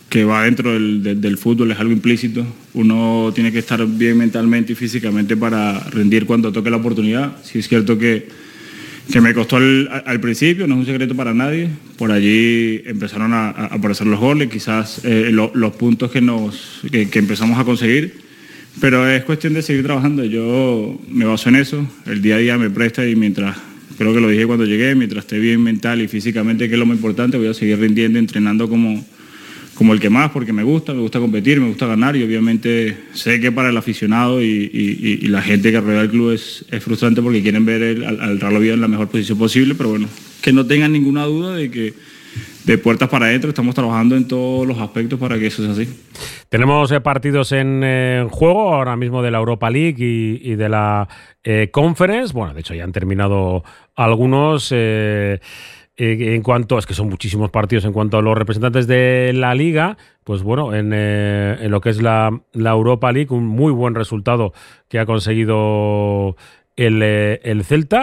que va dentro del, del, del fútbol, es algo implícito. Uno tiene que estar bien mentalmente y físicamente para rendir cuando toque la oportunidad. Sí es cierto que, que me costó al, al principio, no es un secreto para nadie. Por allí empezaron a, a aparecer los goles, quizás eh, lo, los puntos que, nos, que, que empezamos a conseguir. Pero es cuestión de seguir trabajando. Yo me baso en eso. El día a día me presta y mientras, creo que lo dije cuando llegué, mientras esté bien mental y físicamente, que es lo más importante, voy a seguir rindiendo, entrenando como... como el que más, porque me gusta, me gusta competir, me gusta ganar y obviamente sé que para el aficionado y, y, y la gente que rodea el club es, es frustrante porque quieren ver el, al, al Real Oviedo en la mejor posición posible, pero bueno, que no tengan ninguna duda de que de puertas para adentro estamos trabajando en todos los aspectos para que eso sea así. Tenemos eh, partidos en eh, juego ahora mismo de la Europa League y, y de la eh, Conference. Bueno, de hecho ya han terminado algunos... Eh, En cuanto, es que son muchísimos partidos en cuanto a los representantes de la Liga, pues bueno, en, eh, en lo que es la, la Europa League, un muy buen resultado que ha conseguido el, eh, el Celta,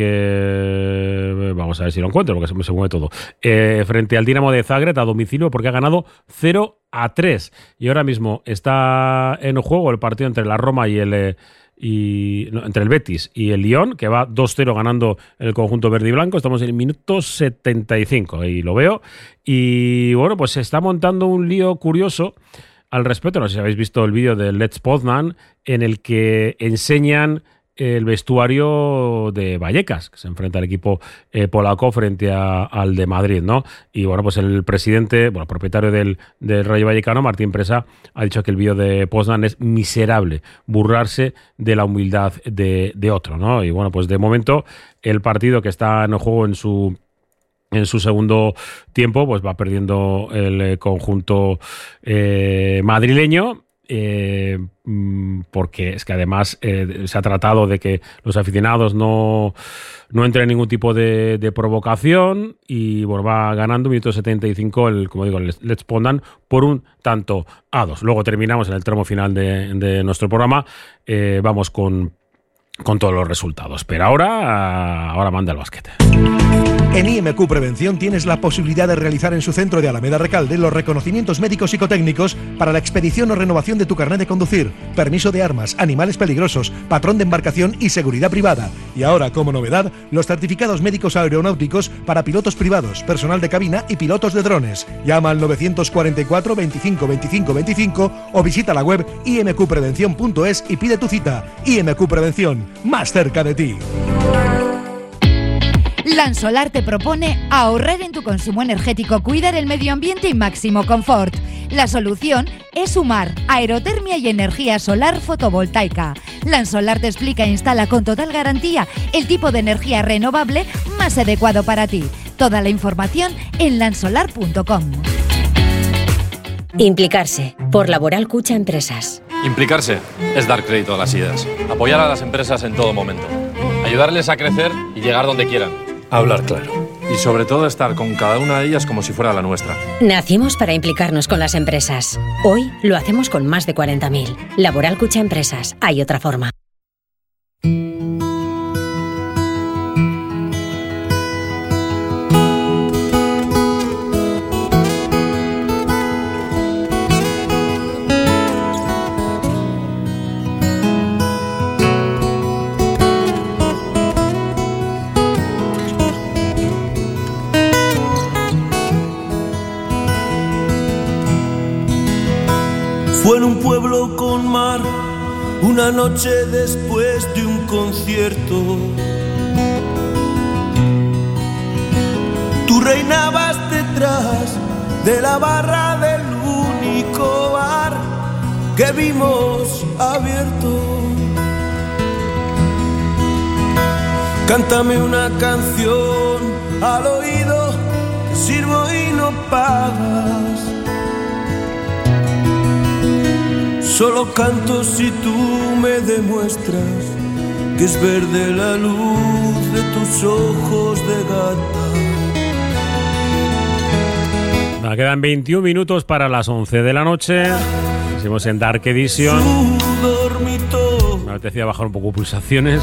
porque vamos a ver si lo encuentro, porque se me, se mueve todo, eh, frente al Dinamo de Zagreb a domicilio, porque ha ganado cero a tres. Y ahora mismo está en juego el partido entre la Roma y el... Eh, y no, entre el Betis y el Lyon, que va dos cero ganando el conjunto verde y blanco. Estamos en el minuto setenta y cinco, ahí lo veo. Y bueno, pues se está montando un lío curioso al respecto. No sé si habéis visto el vídeo de Let's Poznan, en el que enseñan el vestuario de Vallecas, que se enfrenta al equipo eh, polaco frente a, al de Madrid, ¿no? Y bueno, pues el presidente, bueno, propietario del, del Rayo Vallecano, Martín Presa, ha dicho que el vídeo de Poznan es miserable, burlarse de la humildad de, de otro, ¿no? Y bueno, pues de momento el partido que está en juego en su en su segundo tiempo, pues va perdiendo el conjunto eh, madrileño. Eh, porque es que además eh, se ha tratado de que los aficionados no, no entren en ningún tipo de, de provocación y bueno, va ganando minuto setenta y cinco el, como digo, el Let's Poznan por un tanto a dos. Luego terminamos en el tramo final de, de nuestro programa, eh, vamos con, con todos los resultados, pero ahora, ahora manda el básquet. En I M Q Prevención tienes la posibilidad de realizar en su centro de Alameda Recalde los reconocimientos médicos psicotécnicos para la expedición o renovación de tu carnet de conducir, permiso de armas, animales peligrosos, patrón de embarcación y seguridad privada. Y ahora, como novedad, los certificados médicos aeronáuticos para pilotos privados, personal de cabina y pilotos de drones. Llama al novecientos cuarenta y cuatro veinticinco veinticinco veinticinco o visita la web i m q prevención punto es y pide tu cita. I M Q Prevención, más cerca de ti. Lansolar te propone ahorrar en tu consumo energético, cuidar el medio ambiente y máximo confort. La solución es sumar aerotermia y energía solar fotovoltaica. Lansolar te explica e instala con total garantía el tipo de energía renovable más adecuado para ti. Toda la información en lansolar punto com. Implicarse, por Laboral Cucha Empresas. Implicarse es dar crédito a las ideas, apoyar a las empresas en todo momento, ayudarles a crecer y llegar donde quieran. Hablar claro. Y sobre todo estar con cada una de ellas como si fuera la nuestra. Nacimos para implicarnos con las empresas. Hoy lo hacemos con más de cuarenta mil. Laboral Cucha Empresas. Hay otra forma. Fue en un pueblo con mar, una noche después de un concierto. Tú reinabas detrás de la barra del único bar que vimos abierto. Cántame una canción al oído, te sirvo y no pagas. Solo canto si tú me demuestras que es verde la luz de tus ojos de gata. Quedan veintiún minutos para las once de la noche. Seguimos en Dark Edition. Me apetecía bajar un poco pulsaciones.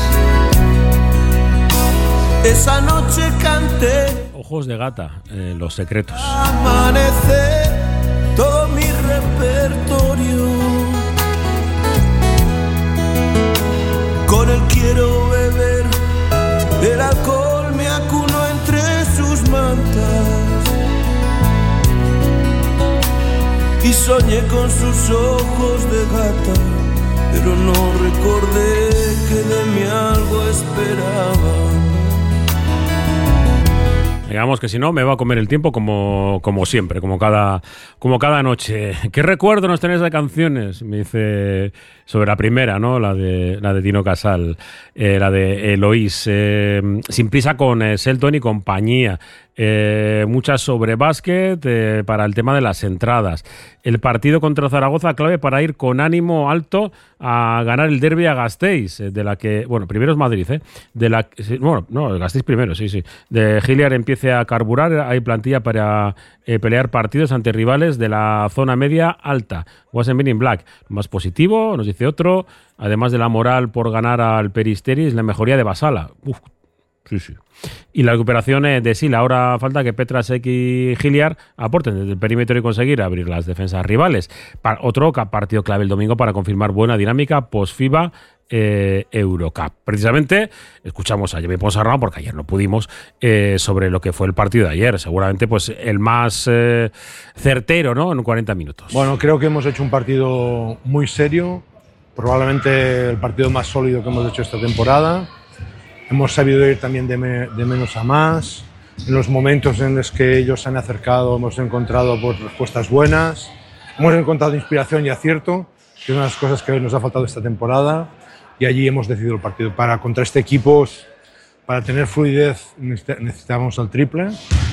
Esa noche canté. Ojos de gata, eh, los secretos. Amanecer, todo repertorio. Con él quiero beber, el alcohol me acuno entre sus mantas y soñé con sus ojos de gata, pero no recordé que de mí algo esperaban. Digamos que si no, me va a comer el tiempo como, como siempre, como cada, como cada noche. ¿Qué recuerdo nos tenéis de canciones? Me dice sobre la primera, ¿no? La de, la de Tino Casal, eh, la de Eloís. Eh, sin prisa con eh, Selton y compañía. Eh, muchas sobre básquet eh, para el tema de las entradas. El partido contra Zaragoza clave para ir con ánimo alto a ganar el derbi a Gasteiz, eh, de la que, bueno, primero es Madrid, ¿eh? De la, bueno, no, Gasteiz primero, sí, sí. De Hilliard empiece a carburar, hay plantilla para eh, pelear partidos ante rivales de la zona media alta. Wasn't been in black. Más positivo, nos dice otro, además de la moral por ganar al Peristeris, la mejoría de Basala. Uf. Sí, sí. Y la recuperación de Sila. Ahora falta que Petrasek y Hilliard aporten desde el perímetro y conseguir abrir las defensas rivales. Para otro partido clave el domingo para confirmar buena dinámica post-FIBA eh, Eurocup. Precisamente escuchamos a Jaime Ponsarnau, porque ayer no pudimos, eh, sobre lo que fue el partido de ayer. Seguramente pues el más eh, certero, ¿no? En cuarenta minutos. Bueno, creo que hemos hecho un partido muy serio. Probablemente el partido más sólido que hemos hecho esta temporada. Hemos sabido ir también de, me, de menos a más. En los momentos en los que ellos se han acercado hemos encontrado pues, respuestas buenas. Hemos encontrado inspiración y acierto, que es una de las cosas que nos ha faltado esta temporada. Y allí hemos decidido el partido. Para contra este equipo, para tener fluidez necesitábamos el triple.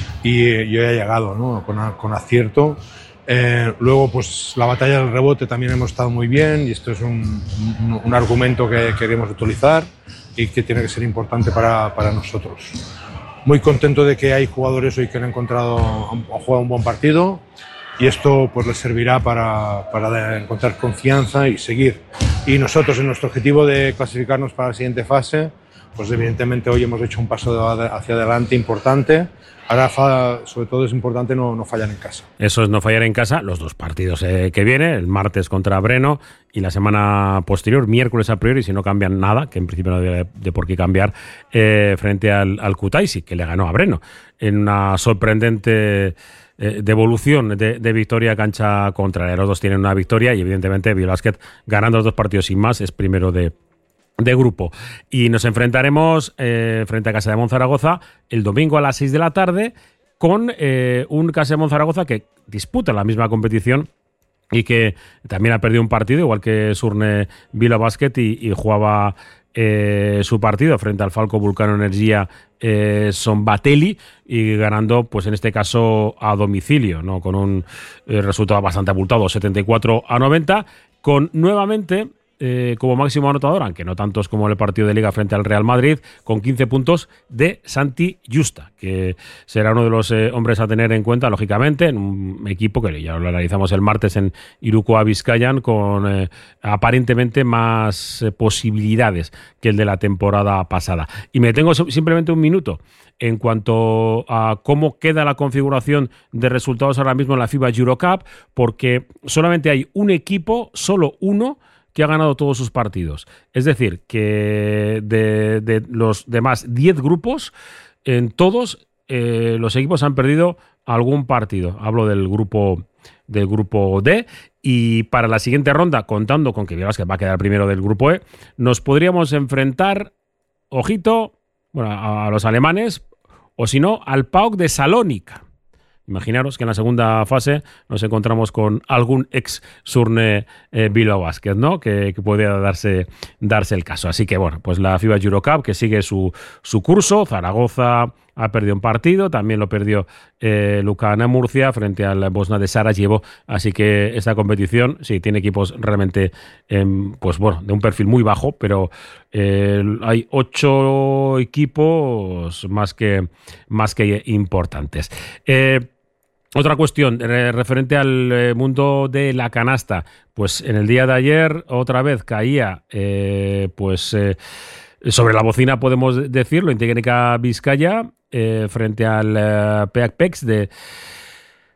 Y yo he llegado, ¿no? con, con acierto. Eh, luego, pues la batalla del rebote también hemos estado muy bien. Y esto es un, un, un argumento que queremos utilizar y que tiene que ser importante para, para nosotros. Muy contento de que hay jugadores hoy que han encontrado, han jugado un buen partido y esto pues les servirá para, para encontrar confianza y seguir. Y nosotros en nuestro objetivo de clasificarnos para la siguiente fase, pues evidentemente hoy hemos hecho un paso hacia adelante importante. Ahora, sobre todo, es importante no, no fallar en casa. Eso es no fallar en casa. Los dos partidos eh, que vienen, el martes contra Breno y la semana posterior, miércoles a priori, si no cambian nada, que en principio no debe de por qué cambiar, eh, frente al, al Kutaisi, que le ganó a Breno en una sorprendente eh, devolución de, de victoria a cancha contraria. Los dos tienen una victoria y, evidentemente, Biobasket, ganando los dos partidos sin más, es primero de de grupo. Y nos enfrentaremos eh, frente a Casa de Monzaragoza el domingo a las seis de la tarde con eh, un Casa de Monzaragoza que disputa la misma competición y que también ha perdido un partido, igual que Surne Vila Basket, y, y jugaba eh, su partido frente al Falco Vulcano Energía eh, Sonbatelli, y ganando, pues en este caso, a domicilio, ¿no? Con un eh, resultado bastante abultado, setenta y cuatro a noventa, con nuevamente Eh, como máximo anotador, aunque no tantos como el partido de Liga frente al Real Madrid, con quince puntos de Santi Justa, que será uno de los eh, hombres a tener en cuenta, lógicamente, en un equipo que ya lo analizamos el martes en Irukoa Bizkaian, con eh, aparentemente más eh, posibilidades que el de la temporada pasada. Y me detengo simplemente un minuto en cuanto a cómo queda la configuración de resultados ahora mismo en la FIBA Eurocup, porque solamente hay un equipo, solo uno, que ha ganado todos sus partidos. Es decir, que de, de los demás diez grupos, en todos eh, los equipos han perdido algún partido. Hablo del grupo, del grupo D. Y para la siguiente ronda, contando con que Biobasket va a quedar primero del grupo E, nos podríamos enfrentar, ojito, bueno, a, a los alemanes, o si no, al P A O K de Salónica. Imaginaros que en la segunda fase nos encontramos con algún ex Surne eh, Bilbao Basket, ¿no? Que, que podría darse, darse el caso. Así que, bueno, pues la FIBA Eurocup, que sigue su, su curso. Zaragoza ha perdido un partido, también lo perdió eh, Lucana Murcia frente al Bosna de Sarajevo. Así que esta competición, sí, tiene equipos realmente, eh, pues bueno, de un perfil muy bajo, pero eh, hay ocho equipos más que, más que importantes. Eh, Otra cuestión eh, referente al eh, mundo de la canasta, pues en el día de ayer otra vez caía, eh, pues eh, sobre la bocina podemos decirlo, en Técnica Vizcaya, eh, frente al eh, P A C P E X de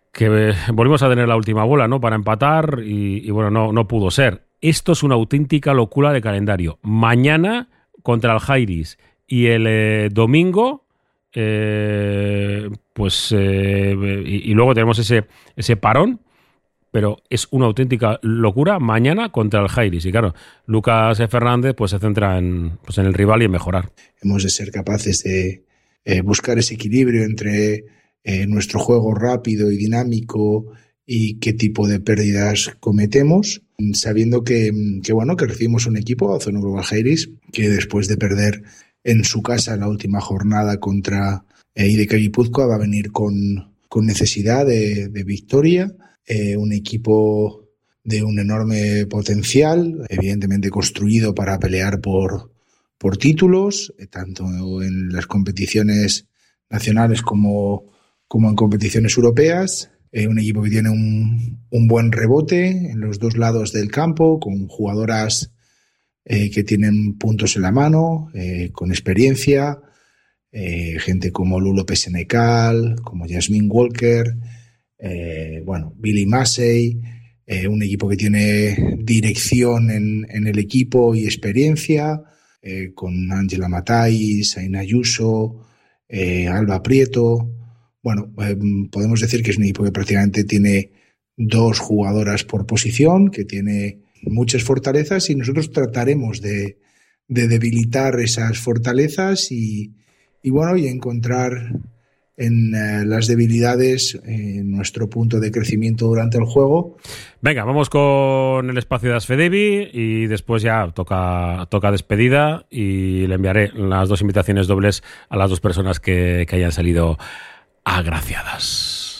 que volvimos a tener la última bola, ¿no? Para empatar y, y bueno, no, no pudo ser. Esto es una auténtica locura de calendario. Mañana contra el Jairis y el eh, domingo, eh, pues eh, y, y luego tenemos ese, ese parón, pero es una auténtica locura mañana contra el Jairis. Y claro, Lucas Fernández pues se centra en, pues, en el rival y en mejorar. Hemos de ser capaces de eh, buscar ese equilibrio entre eh, nuestro juego rápido y dinámico y qué tipo de pérdidas cometemos, sabiendo que, que bueno, que recibimos un equipo, Ozono Global Jairis, que después de perder en su casa la última jornada contra eh, I D K Guipúzcoa va a venir con, con necesidad de, de victoria, eh, un equipo de un enorme potencial, evidentemente construido para pelear por, por títulos, eh, tanto en las competiciones nacionales como, como en competiciones europeas. Eh, un equipo que tiene un, un buen rebote en los dos lados del campo, con jugadoras eh, que tienen puntos en la mano, eh, con experiencia, eh, gente como Lulo Pesenecal, como Jasmine Walker, eh, bueno, Billy Massey, eh, un equipo que tiene dirección en, en el equipo y experiencia, eh, con Ángela Matais, Aina Ayuso, eh, Alba Prieto. Bueno, eh, podemos decir que es un equipo que prácticamente tiene dos jugadoras por posición, que tiene muchas fortalezas y nosotros trataremos de, de debilitar esas fortalezas y, y bueno, y encontrar en eh, las debilidades eh, nuestro punto de crecimiento durante el juego. Venga, vamos con el espacio de Asfedevi y después ya toca, toca despedida y le enviaré las dos invitaciones dobles a las dos personas que, que hayan salido agraciadas.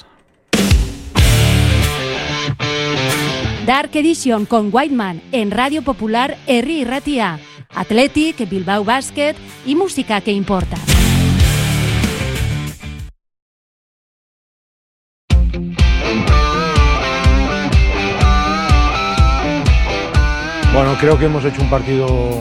Dark Edition con Whiteman en Radio Popular Herri Ratia, Athletic, Bilbao Basket y música que importa. Bueno, creo que hemos hecho un partido.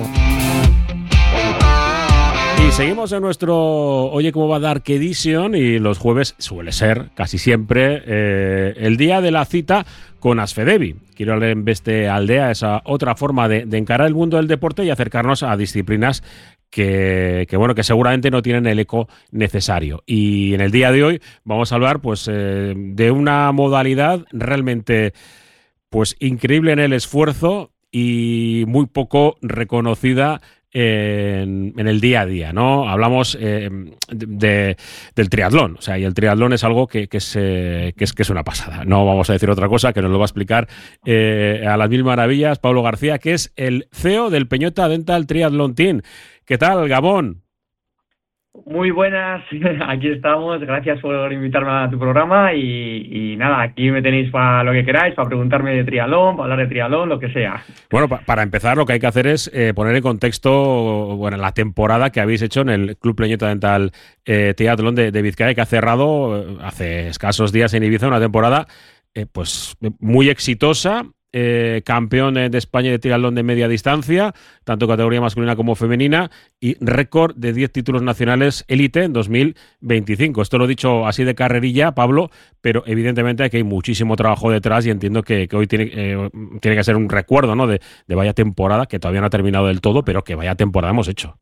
Y seguimos en nuestro Oye Cómo Va Dark Edition y los jueves suele ser, casi siempre, eh, el día de la cita con Asfedevi. Quiero hablar en Beste Aldea, esa otra forma de, de encarar el mundo del deporte y acercarnos a disciplinas que, que, bueno, que seguramente no tienen el eco necesario. Y en el día de hoy vamos a hablar pues, eh, de una modalidad realmente pues, increíble en el esfuerzo y muy poco reconocida En, en el día a día, ¿no? Hablamos eh, de, de, del triatlón, o sea, y el triatlón es algo que, que, es, eh, que, es, que es una pasada. No vamos a decir otra cosa, que nos lo va a explicar eh, a las mil maravillas Pablo García, que es el C E O del Peñota Dental Triathlon Team. ¿Qué tal, Gabón? Muy buenas, aquí estamos, gracias por invitarme a tu programa y, y nada, aquí me tenéis para lo que queráis, para preguntarme de triatlón, para hablar de triatlón, lo que sea. Bueno, pa para empezar lo que hay que hacer es eh, poner en contexto bueno, la temporada que habéis hecho en el Club Peñota Dental eh, Triatlón de, de Vizcaya, que ha cerrado eh, hace escasos días en Ibiza, una temporada eh, pues muy exitosa. Eh, campeón de España de triatlón de media distancia, tanto categoría masculina como femenina, y récord de diez títulos nacionales élite en dos mil veinticinco. Esto lo he dicho así de carrerilla, Pablo, pero evidentemente aquí hay muchísimo trabajo detrás y entiendo que, que hoy tiene, eh, tiene que ser un recuerdo, ¿no? de, de vaya temporada, que todavía no ha terminado del todo, pero que vaya temporada hemos hecho.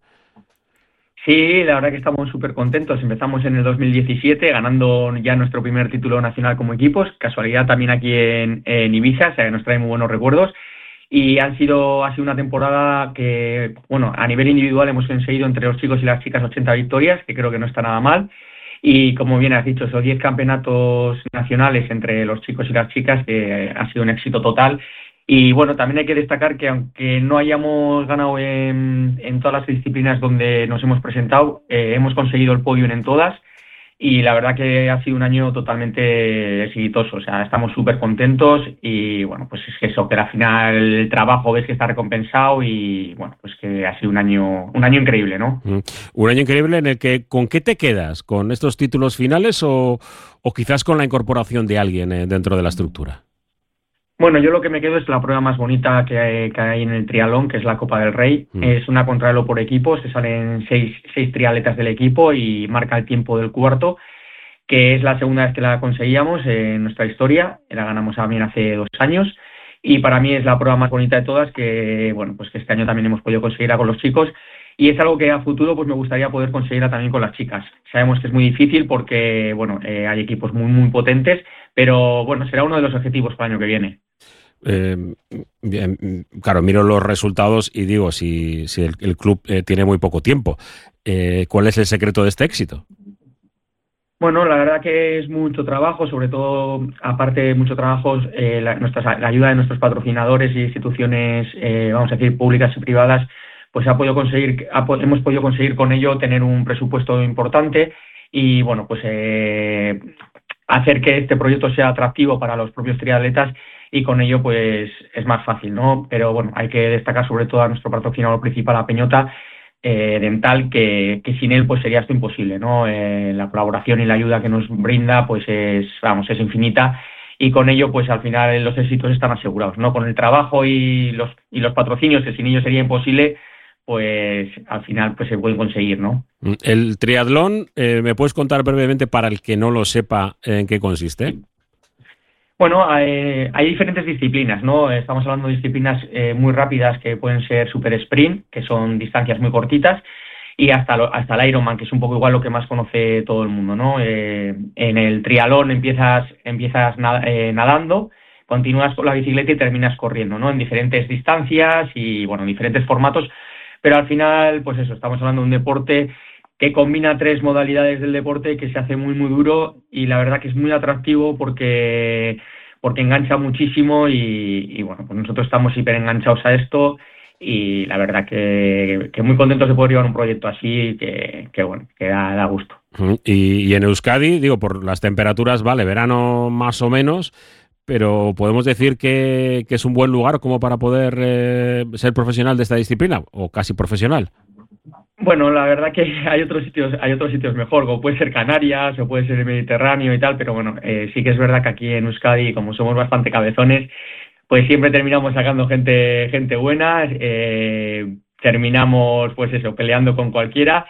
Sí, la verdad que estamos súper contentos. Empezamos en el dos mil diecisiete ganando ya nuestro primer título nacional como equipos. Casualidad también aquí en, en Ibiza, o sea, que nos trae muy buenos recuerdos. Y han sido, ha sido una temporada que, bueno, a nivel individual hemos conseguido entre los chicos y las chicas ochenta victorias, que creo que no está nada mal. Y como bien has dicho, esos diez campeonatos nacionales entre los chicos y las chicas, que ha sido un éxito total. Y bueno, también hay que destacar que aunque no hayamos ganado en, en todas las disciplinas donde nos hemos presentado, eh, hemos conseguido el podium en todas y la verdad que ha sido un año totalmente exitoso. O sea, estamos súper contentos y bueno, pues es que eso, que al final el trabajo ves que está recompensado y bueno, pues que ha sido un año, un año increíble, ¿no? Mm. Un año increíble en el que, ¿con qué te quedas? ¿Con estos títulos finales o, o quizás con la incorporación de alguien eh, dentro de la estructura? Bueno, yo lo que me quedo es la prueba más bonita que hay, que hay en el triatlón, que es la Copa del Rey. Mm. Es una contrarreloj por equipos, se salen seis, seis triatletas del equipo y marca el tiempo del cuarto. que es la segunda vez que la conseguíamos en nuestra historia. La ganamos también hace dos años. Y para mí es la prueba más bonita de todas, que bueno, pues que este año también hemos podido conseguirla con los chicos, y es algo que a futuro pues me gustaría poder conseguirla también con las chicas. Sabemos que es muy difícil porque bueno, eh, hay equipos muy muy potentes, pero bueno, será uno de los objetivos para el año que viene. Eh, bien, claro, miro los resultados y digo, si, si el, el club eh, tiene muy poco tiempo, eh, ¿cuál es el secreto de este éxito? Bueno, la verdad que es mucho trabajo, sobre todo, aparte de mucho trabajo, eh, la, nuestras, la ayuda de nuestros patrocinadores y instituciones, eh, vamos a decir, públicas y privadas, pues ha podido conseguir, ha, hemos podido conseguir con ello tener un presupuesto importante y, bueno, pues eh, hacer que este proyecto sea atractivo para los propios triatletas, y con ello, pues, es más fácil, ¿no? Pero, bueno, hay que destacar sobre todo a nuestro patrocinador principal, a Peñota, Eh, dental, que, que sin él pues sería esto imposible, ¿no? Eh, la colaboración y la ayuda que nos brinda pues es, vamos, es infinita, y con ello pues al final los éxitos están asegurados, ¿no? Con el trabajo y los y los patrocinios, que sin ellos sería imposible, pues al final pues se pueden conseguir, ¿no? El triatlón, eh, ¿me puedes contar brevemente, para el que no lo sepa, en qué consiste? Bueno, hay, hay diferentes disciplinas, ¿no? Estamos hablando de disciplinas eh, muy rápidas, que pueden ser super sprint, que son distancias muy cortitas, y hasta lo, hasta el Ironman, que es un poco igual lo que más conoce todo el mundo, ¿no? Eh, en el triatlón empiezas empiezas nad, eh, nadando, continúas con la bicicleta y terminas corriendo, ¿no? En diferentes distancias y, bueno, en diferentes formatos, pero al final, pues eso, estamos hablando de un deporte que combina tres modalidades del deporte, que se hace muy muy duro, y la verdad que es muy atractivo porque porque engancha muchísimo, y, y bueno, pues nosotros estamos hiper enganchados a esto, y la verdad que, que muy contentos de poder llevar un proyecto así, que, que bueno, que da, da gusto. Y, y en Euskadi, digo, por las temperaturas, vale, verano más o menos, pero podemos decir que, que es un buen lugar como para poder eh, ser profesional de esta disciplina, o casi profesional. Bueno, la verdad que hay otros sitios, hay otros sitios mejor, como puede ser Canarias o puede ser el Mediterráneo y tal, pero bueno, eh, sí que es verdad que aquí en Euskadi, como somos bastante cabezones, pues siempre terminamos sacando gente, gente buena, eh, terminamos pues eso, peleando con cualquiera,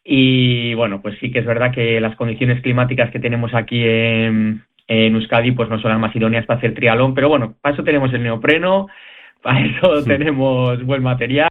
y bueno, pues sí que es verdad que las condiciones climáticas que tenemos aquí en, en Euskadi pues no son las más idóneas para hacer triatlón, pero bueno, para eso tenemos el neopreno, para eso sí. Tenemos buen material.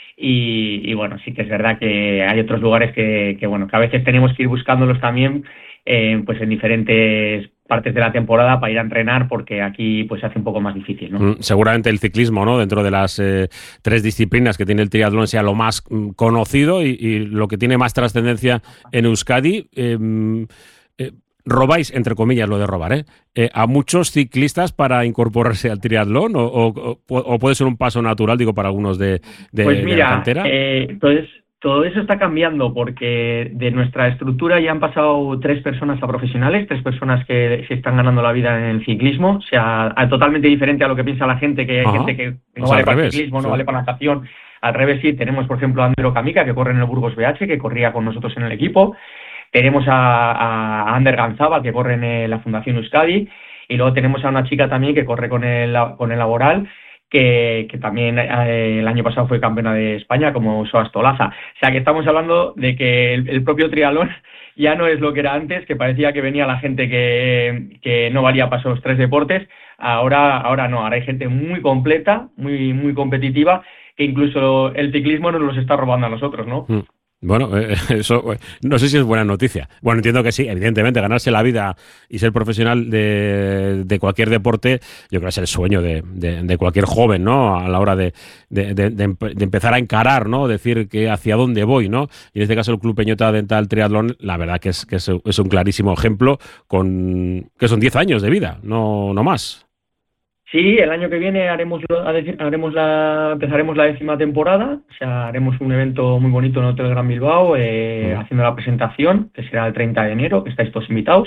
Y, y bueno, sí que es verdad que hay otros lugares que, que bueno, que a veces tenemos que ir buscándolos también, eh, pues en diferentes partes de la temporada para ir a entrenar, porque aquí pues se hace un poco más difícil, ¿no? Mm, seguramente el ciclismo, ¿no? Dentro de las eh, tres disciplinas que tiene el triatlón, sea lo más mm, conocido y, y lo que tiene más trascendencia en Euskadi. Eh, eh, robáis, entre comillas, lo de robar, ¿eh? Eh, a muchos ciclistas para incorporarse al triatlón, o, o, o puede ser un paso natural, digo, para algunos de, de, pues mira, de la cantera. Eh, entonces, todo eso está cambiando, porque de nuestra estructura ya han pasado tres personas a profesionales, tres personas que se están ganando la vida en el ciclismo, o sea, totalmente diferente a lo que piensa la gente, que hay Ajá. gente que no o sea, vale para el ciclismo, sí. no vale para natación. Al revés, sí, tenemos, por ejemplo, a Andero Camica, que corre en el Burgos B H, que corría con nosotros en el equipo. Tenemos a, a Ander Ganzaba, que corre en la Fundación Euskadi, y luego tenemos a una chica también que corre con el, con el Laboral, que, que también eh, el año pasado fue campeona de España, como Soas Tolaza. O sea, que estamos hablando de que el, el propio triatlón ya no es lo que era antes, que parecía que venía la gente que, que no valía para esos tres deportes. Ahora, ahora no, ahora hay gente muy completa, muy, muy competitiva, que incluso el ciclismo nos los está robando a nosotros, ¿no? Mm. Bueno, eh, eso no sé si es buena noticia. Bueno, entiendo que sí, evidentemente, ganarse la vida y ser profesional de, de cualquier deporte, yo creo que es el sueño de, de, de cualquier joven, ¿no? A la hora de, de, de, de empezar a encarar, ¿no? Decir que hacia dónde voy, ¿no? Y en este caso el Club Peñota Dental Triatlón, la verdad que es que es, es un clarísimo ejemplo, con que son diez años de vida, no, no más. Sí, el año que viene haremos, haremos la, empezaremos la décima temporada, o sea, haremos un evento muy bonito en el Hotel Gran Bilbao, eh, sí. haciendo la presentación, que será el treinta de enero, que estáis todos invitados.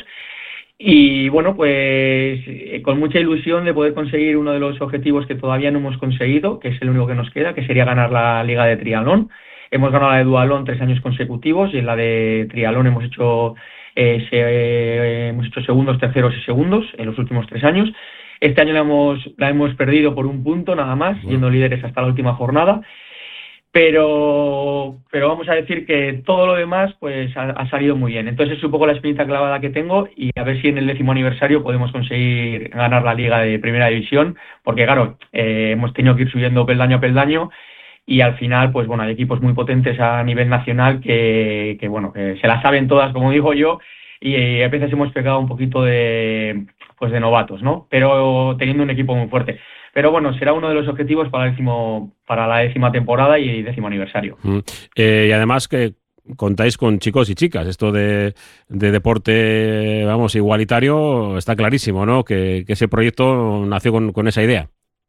Y bueno, pues eh, con mucha ilusión de poder conseguir uno de los objetivos que todavía no hemos conseguido, que es el único que nos queda, que sería ganar la Liga de Triatlón. Hemos ganado la de Dualón tres años consecutivos, y en la de Triatlón hemos hecho, eh, se, eh, hemos hecho segundos, terceros y segundos en los últimos tres años. Este año la hemos, la hemos perdido por un punto nada más, bueno. yendo líderes hasta la última jornada. pero pero vamos a decir que todo lo demás pues ha, ha salido muy bien. Entonces es un poco la espinita clavada que tengo y a ver si en el décimo aniversario podemos conseguir ganar la Liga de Primera División, porque claro, eh, hemos tenido que ir subiendo peldaño a peldaño y al final pues bueno, hay equipos muy potentes a nivel nacional que, que bueno, que se las saben todas, como digo yo, y eh, a veces hemos pegado un poquito de pues de novatos, ¿no? Pero teniendo un equipo muy fuerte. Pero bueno, será uno de los objetivos para, el décimo, para la décima temporada y décimo aniversario. Mm. Eh, y además que contáis con chicos y chicas. Esto de, de deporte, vamos, igualitario, está clarísimo, ¿no? Que, que ese proyecto nació con, con esa idea.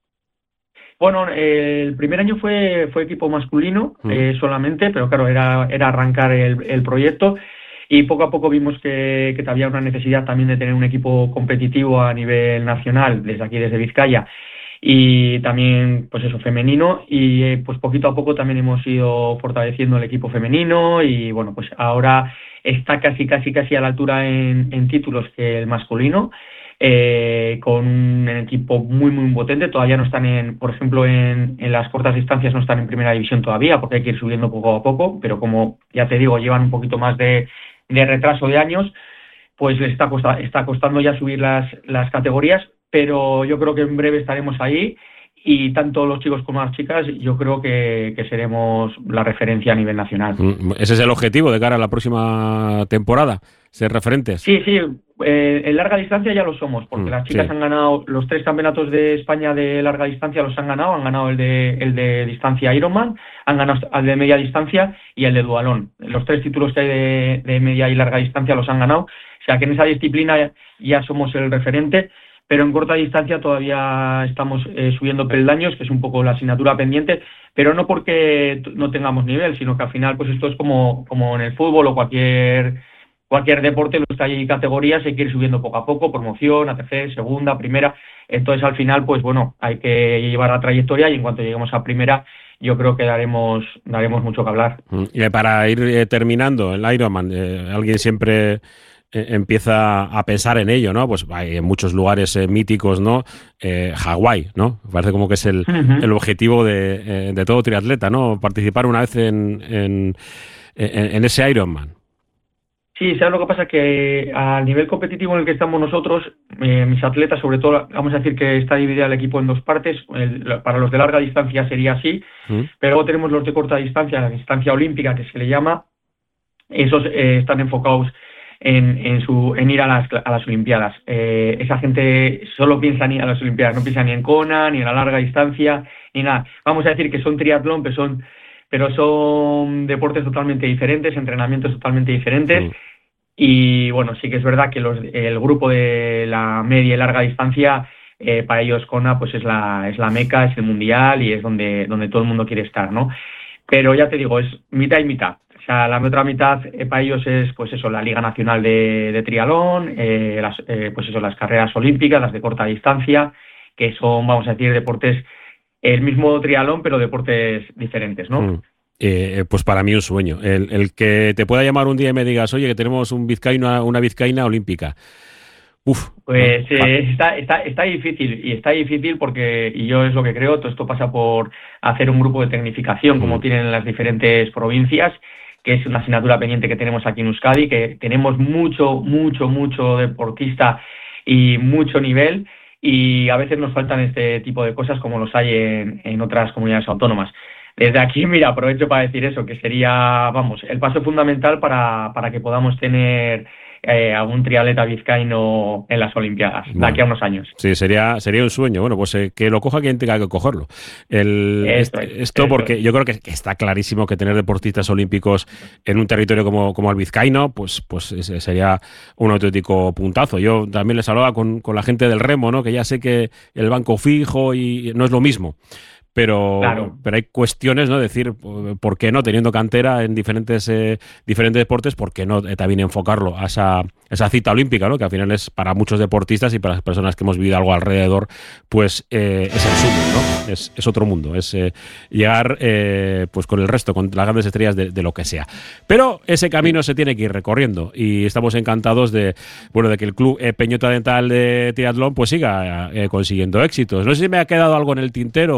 Bueno, eh, el primer año fue, fue equipo masculino mm. eh, solamente, pero claro, era, era arrancar el, el proyecto. Y poco a poco vimos que, que había una necesidad también de tener un equipo competitivo a nivel nacional, desde aquí, desde Vizcaya. Y también, pues eso, femenino, y eh, pues poquito a poco también hemos ido fortaleciendo el equipo femenino y bueno, pues ahora está casi, casi, casi a la altura en, en títulos que el masculino, eh, con un equipo muy, muy potente. Todavía no están en, por ejemplo, en, en las cortas distancias no están en primera división todavía, porque hay que ir subiendo poco a poco, pero como ya te digo, llevan un poquito más de, de retraso de años, pues les está, costa, está costando ya subir las, las categorías. Pero yo creo que en breve estaremos ahí y tanto los chicos como las chicas yo creo que, que seremos la referencia a nivel nacional. ¿Ese es el objetivo de cara a la próxima temporada? ¿Ser referentes? Sí, sí, eh, en larga distancia ya lo somos, porque mm, las chicas sí. han ganado los tres campeonatos de España de larga distancia, los han ganado, han ganado el de, el de distancia Ironman, han ganado el de media distancia y el de dualón. Los tres títulos que hay de, de media y larga distancia los han ganado, o sea que en esa disciplina ya, ya somos el referente. Pero en corta distancia todavía estamos eh, subiendo peldaños, que es un poco la asignatura pendiente, pero no porque no tengamos nivel, sino que al final pues esto es como, como en el fútbol o cualquier cualquier deporte, en los que hay categorías, hay que ir subiendo poco a poco, promoción, a tercera, segunda, primera. Entonces al final pues bueno, hay que llevar la trayectoria y en cuanto lleguemos a primera yo creo que daremos daremos mucho que hablar. Y para ir eh, terminando, el Ironman, eh, alguien siempre empieza a pensar en ello, ¿no? Pues hay en muchos lugares eh, míticos, ¿no? Eh, Hawái, ¿no? Parece como que es el, uh-huh. el objetivo de, eh, de todo triatleta, ¿no? Participar una vez en, en, en, en ese Ironman. Sí, ¿sabes lo que pasa? Que a nivel competitivo en el que estamos nosotros, eh, mis atletas, sobre todo, vamos a decir que está dividido el equipo en dos partes. El, para los de larga distancia sería así, uh-huh. pero luego tenemos los de corta distancia, la distancia olímpica, que se le llama. Esos eh, están enfocados En, en, su, en ir a las, a las Olimpiadas. Eh, esa gente solo piensa en ir a las Olimpiadas, no piensa ni en Kona, ni en la larga distancia, ni nada. Vamos a decir que son triatlón, pero son, pero son deportes totalmente diferentes, entrenamientos totalmente diferentes. Sí. Y bueno, sí que es verdad que los, el grupo de la media y larga distancia, eh, para ellos Kona pues es la, es la meca, es el mundial y es donde, donde todo el mundo quiere estar, ¿no? Pero ya te digo, es mitad y mitad. O sea, la otra mitad eh, para ellos es, pues eso, la Liga Nacional de, de Triatlón, eh, las, eh, pues eso, las carreras olímpicas, las de corta distancia, que son, vamos a decir, deportes, el mismo triatlón, pero deportes diferentes, ¿no? Mm. Eh, pues para mí un sueño. El, el que te pueda llamar un día y me digas, oye, que tenemos un vizcaíno, una, una vizcaína olímpica. Uf. Pues eh, está, está, está difícil, y está difícil porque, y yo es lo que creo, todo esto pasa por hacer un grupo de tecnificación, mm. como tienen en las diferentes provincias, que es una asignatura pendiente que tenemos aquí en Euskadi, que tenemos mucho, mucho, mucho deportista y mucho nivel, y a veces nos faltan este tipo de cosas como los hay en, en otras comunidades autónomas. Desde aquí, mira, aprovecho para decir eso, que sería, vamos, el paso fundamental para, para que podamos tener eh, a un triatleta vizcaíno en las Olimpiadas, bueno, de aquí a unos años. Sí, sería sería un sueño. Bueno, pues eh, que lo coja quien tenga que cogerlo. El, esto es, esto esto porque es. Yo creo que está clarísimo que tener deportistas olímpicos en un territorio como, como el vizcaíno, pues, pues sería un auténtico puntazo. Yo también les hablaba con, con la gente del remo, ¿no? Que ya sé que el banco fijo y no es lo mismo. Pero, claro. pero hay cuestiones, ¿no? Decir, ¿por qué no? Teniendo cantera en diferentes eh, diferentes deportes, ¿por qué no eh, también enfocarlo a esa, esa cita olímpica, ¿no? Que al final es para muchos deportistas y para las personas que hemos vivido algo alrededor, pues eh, es el sumo, ¿no? Es, es otro mundo, es eh, llegar eh, pues con el resto, con las grandes estrellas de, de lo que sea. Pero ese camino se tiene que ir recorriendo y estamos encantados de, bueno, de que el Club eh, Peñota Dental de Triatlón pues siga eh, consiguiendo éxitos. No sé si me ha quedado algo en el tintero, Pablo.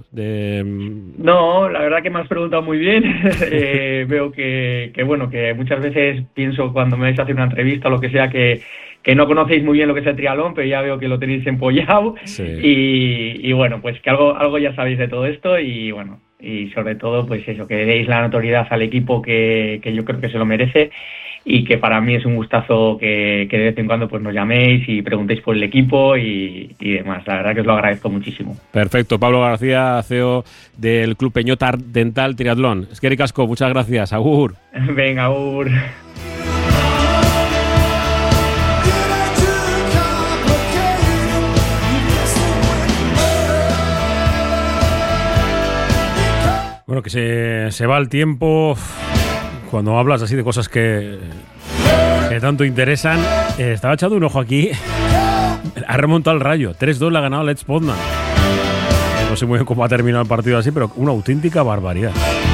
De... No, la verdad que me has preguntado muy bien. eh, veo que, que, bueno, que muchas veces pienso cuando me vais a hacer una entrevista o lo que sea que, que no conocéis muy bien lo que es el triatlón, pero ya veo que lo tenéis empollado. Sí. Y, y bueno, pues que algo, algo ya sabéis de todo esto y bueno, y sobre todo pues eso, que deis la notoriedad al equipo que, que yo creo que se lo merece. Y que para mí es un gustazo que, que de vez en cuando pues nos llaméis y preguntéis por el equipo y, y demás. La verdad que os lo agradezco muchísimo. Perfecto. Pablo García, C E O del Club Peñota Dental Triatlón. Eskerrik asko, muchas gracias. Agur. Venga, agur. Bueno, que se, se va el tiempo. Cuando hablas así de cosas que, que tanto interesan, eh, estaba echando un ojo aquí. Ha remontado el Rayo. tres dos le ha ganado Lech Poznan. No sé muy bien cómo ha terminado el partido así, pero una auténtica barbaridad.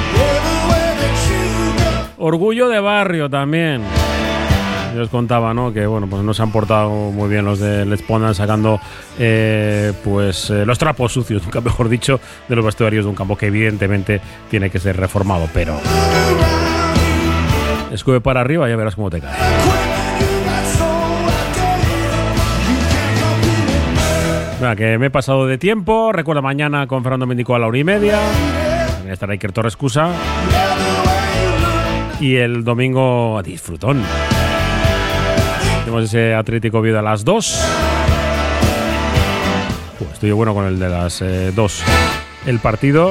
Orgullo de barrio también. Yo os contaba, ¿no? Que bueno, pues no se han portado muy bien los de Lech Poznan sacando eh, pues eh, los trapos sucios, nunca mejor dicho, de los vestuarios de un campo que evidentemente tiene que ser reformado, pero escube para arriba, ya verás cómo te cae. Venga, que me he pasado de tiempo. Recuerda mañana con Fernando Mendico a la una y media. También estará Iker Torres Cusa. Y el domingo disfrutón. Tenemos ese Atlético Oviedo a las dos. Uh, estoy bueno con el de las eh, dos. El partido.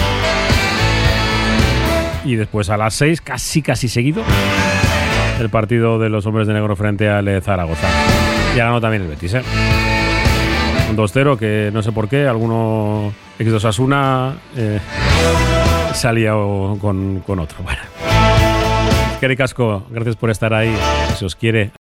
Y después a las seis, casi casi seguido, el partido de los hombres de negro frente al Zaragoza. Y ha ganado también el Betis, ¿eh? Un dos cero que no sé por qué, alguno ex de Osasuna eh, se ha liado con, con otro. Bueno. Eskerrik asko, gracias por estar ahí. Si os quiere.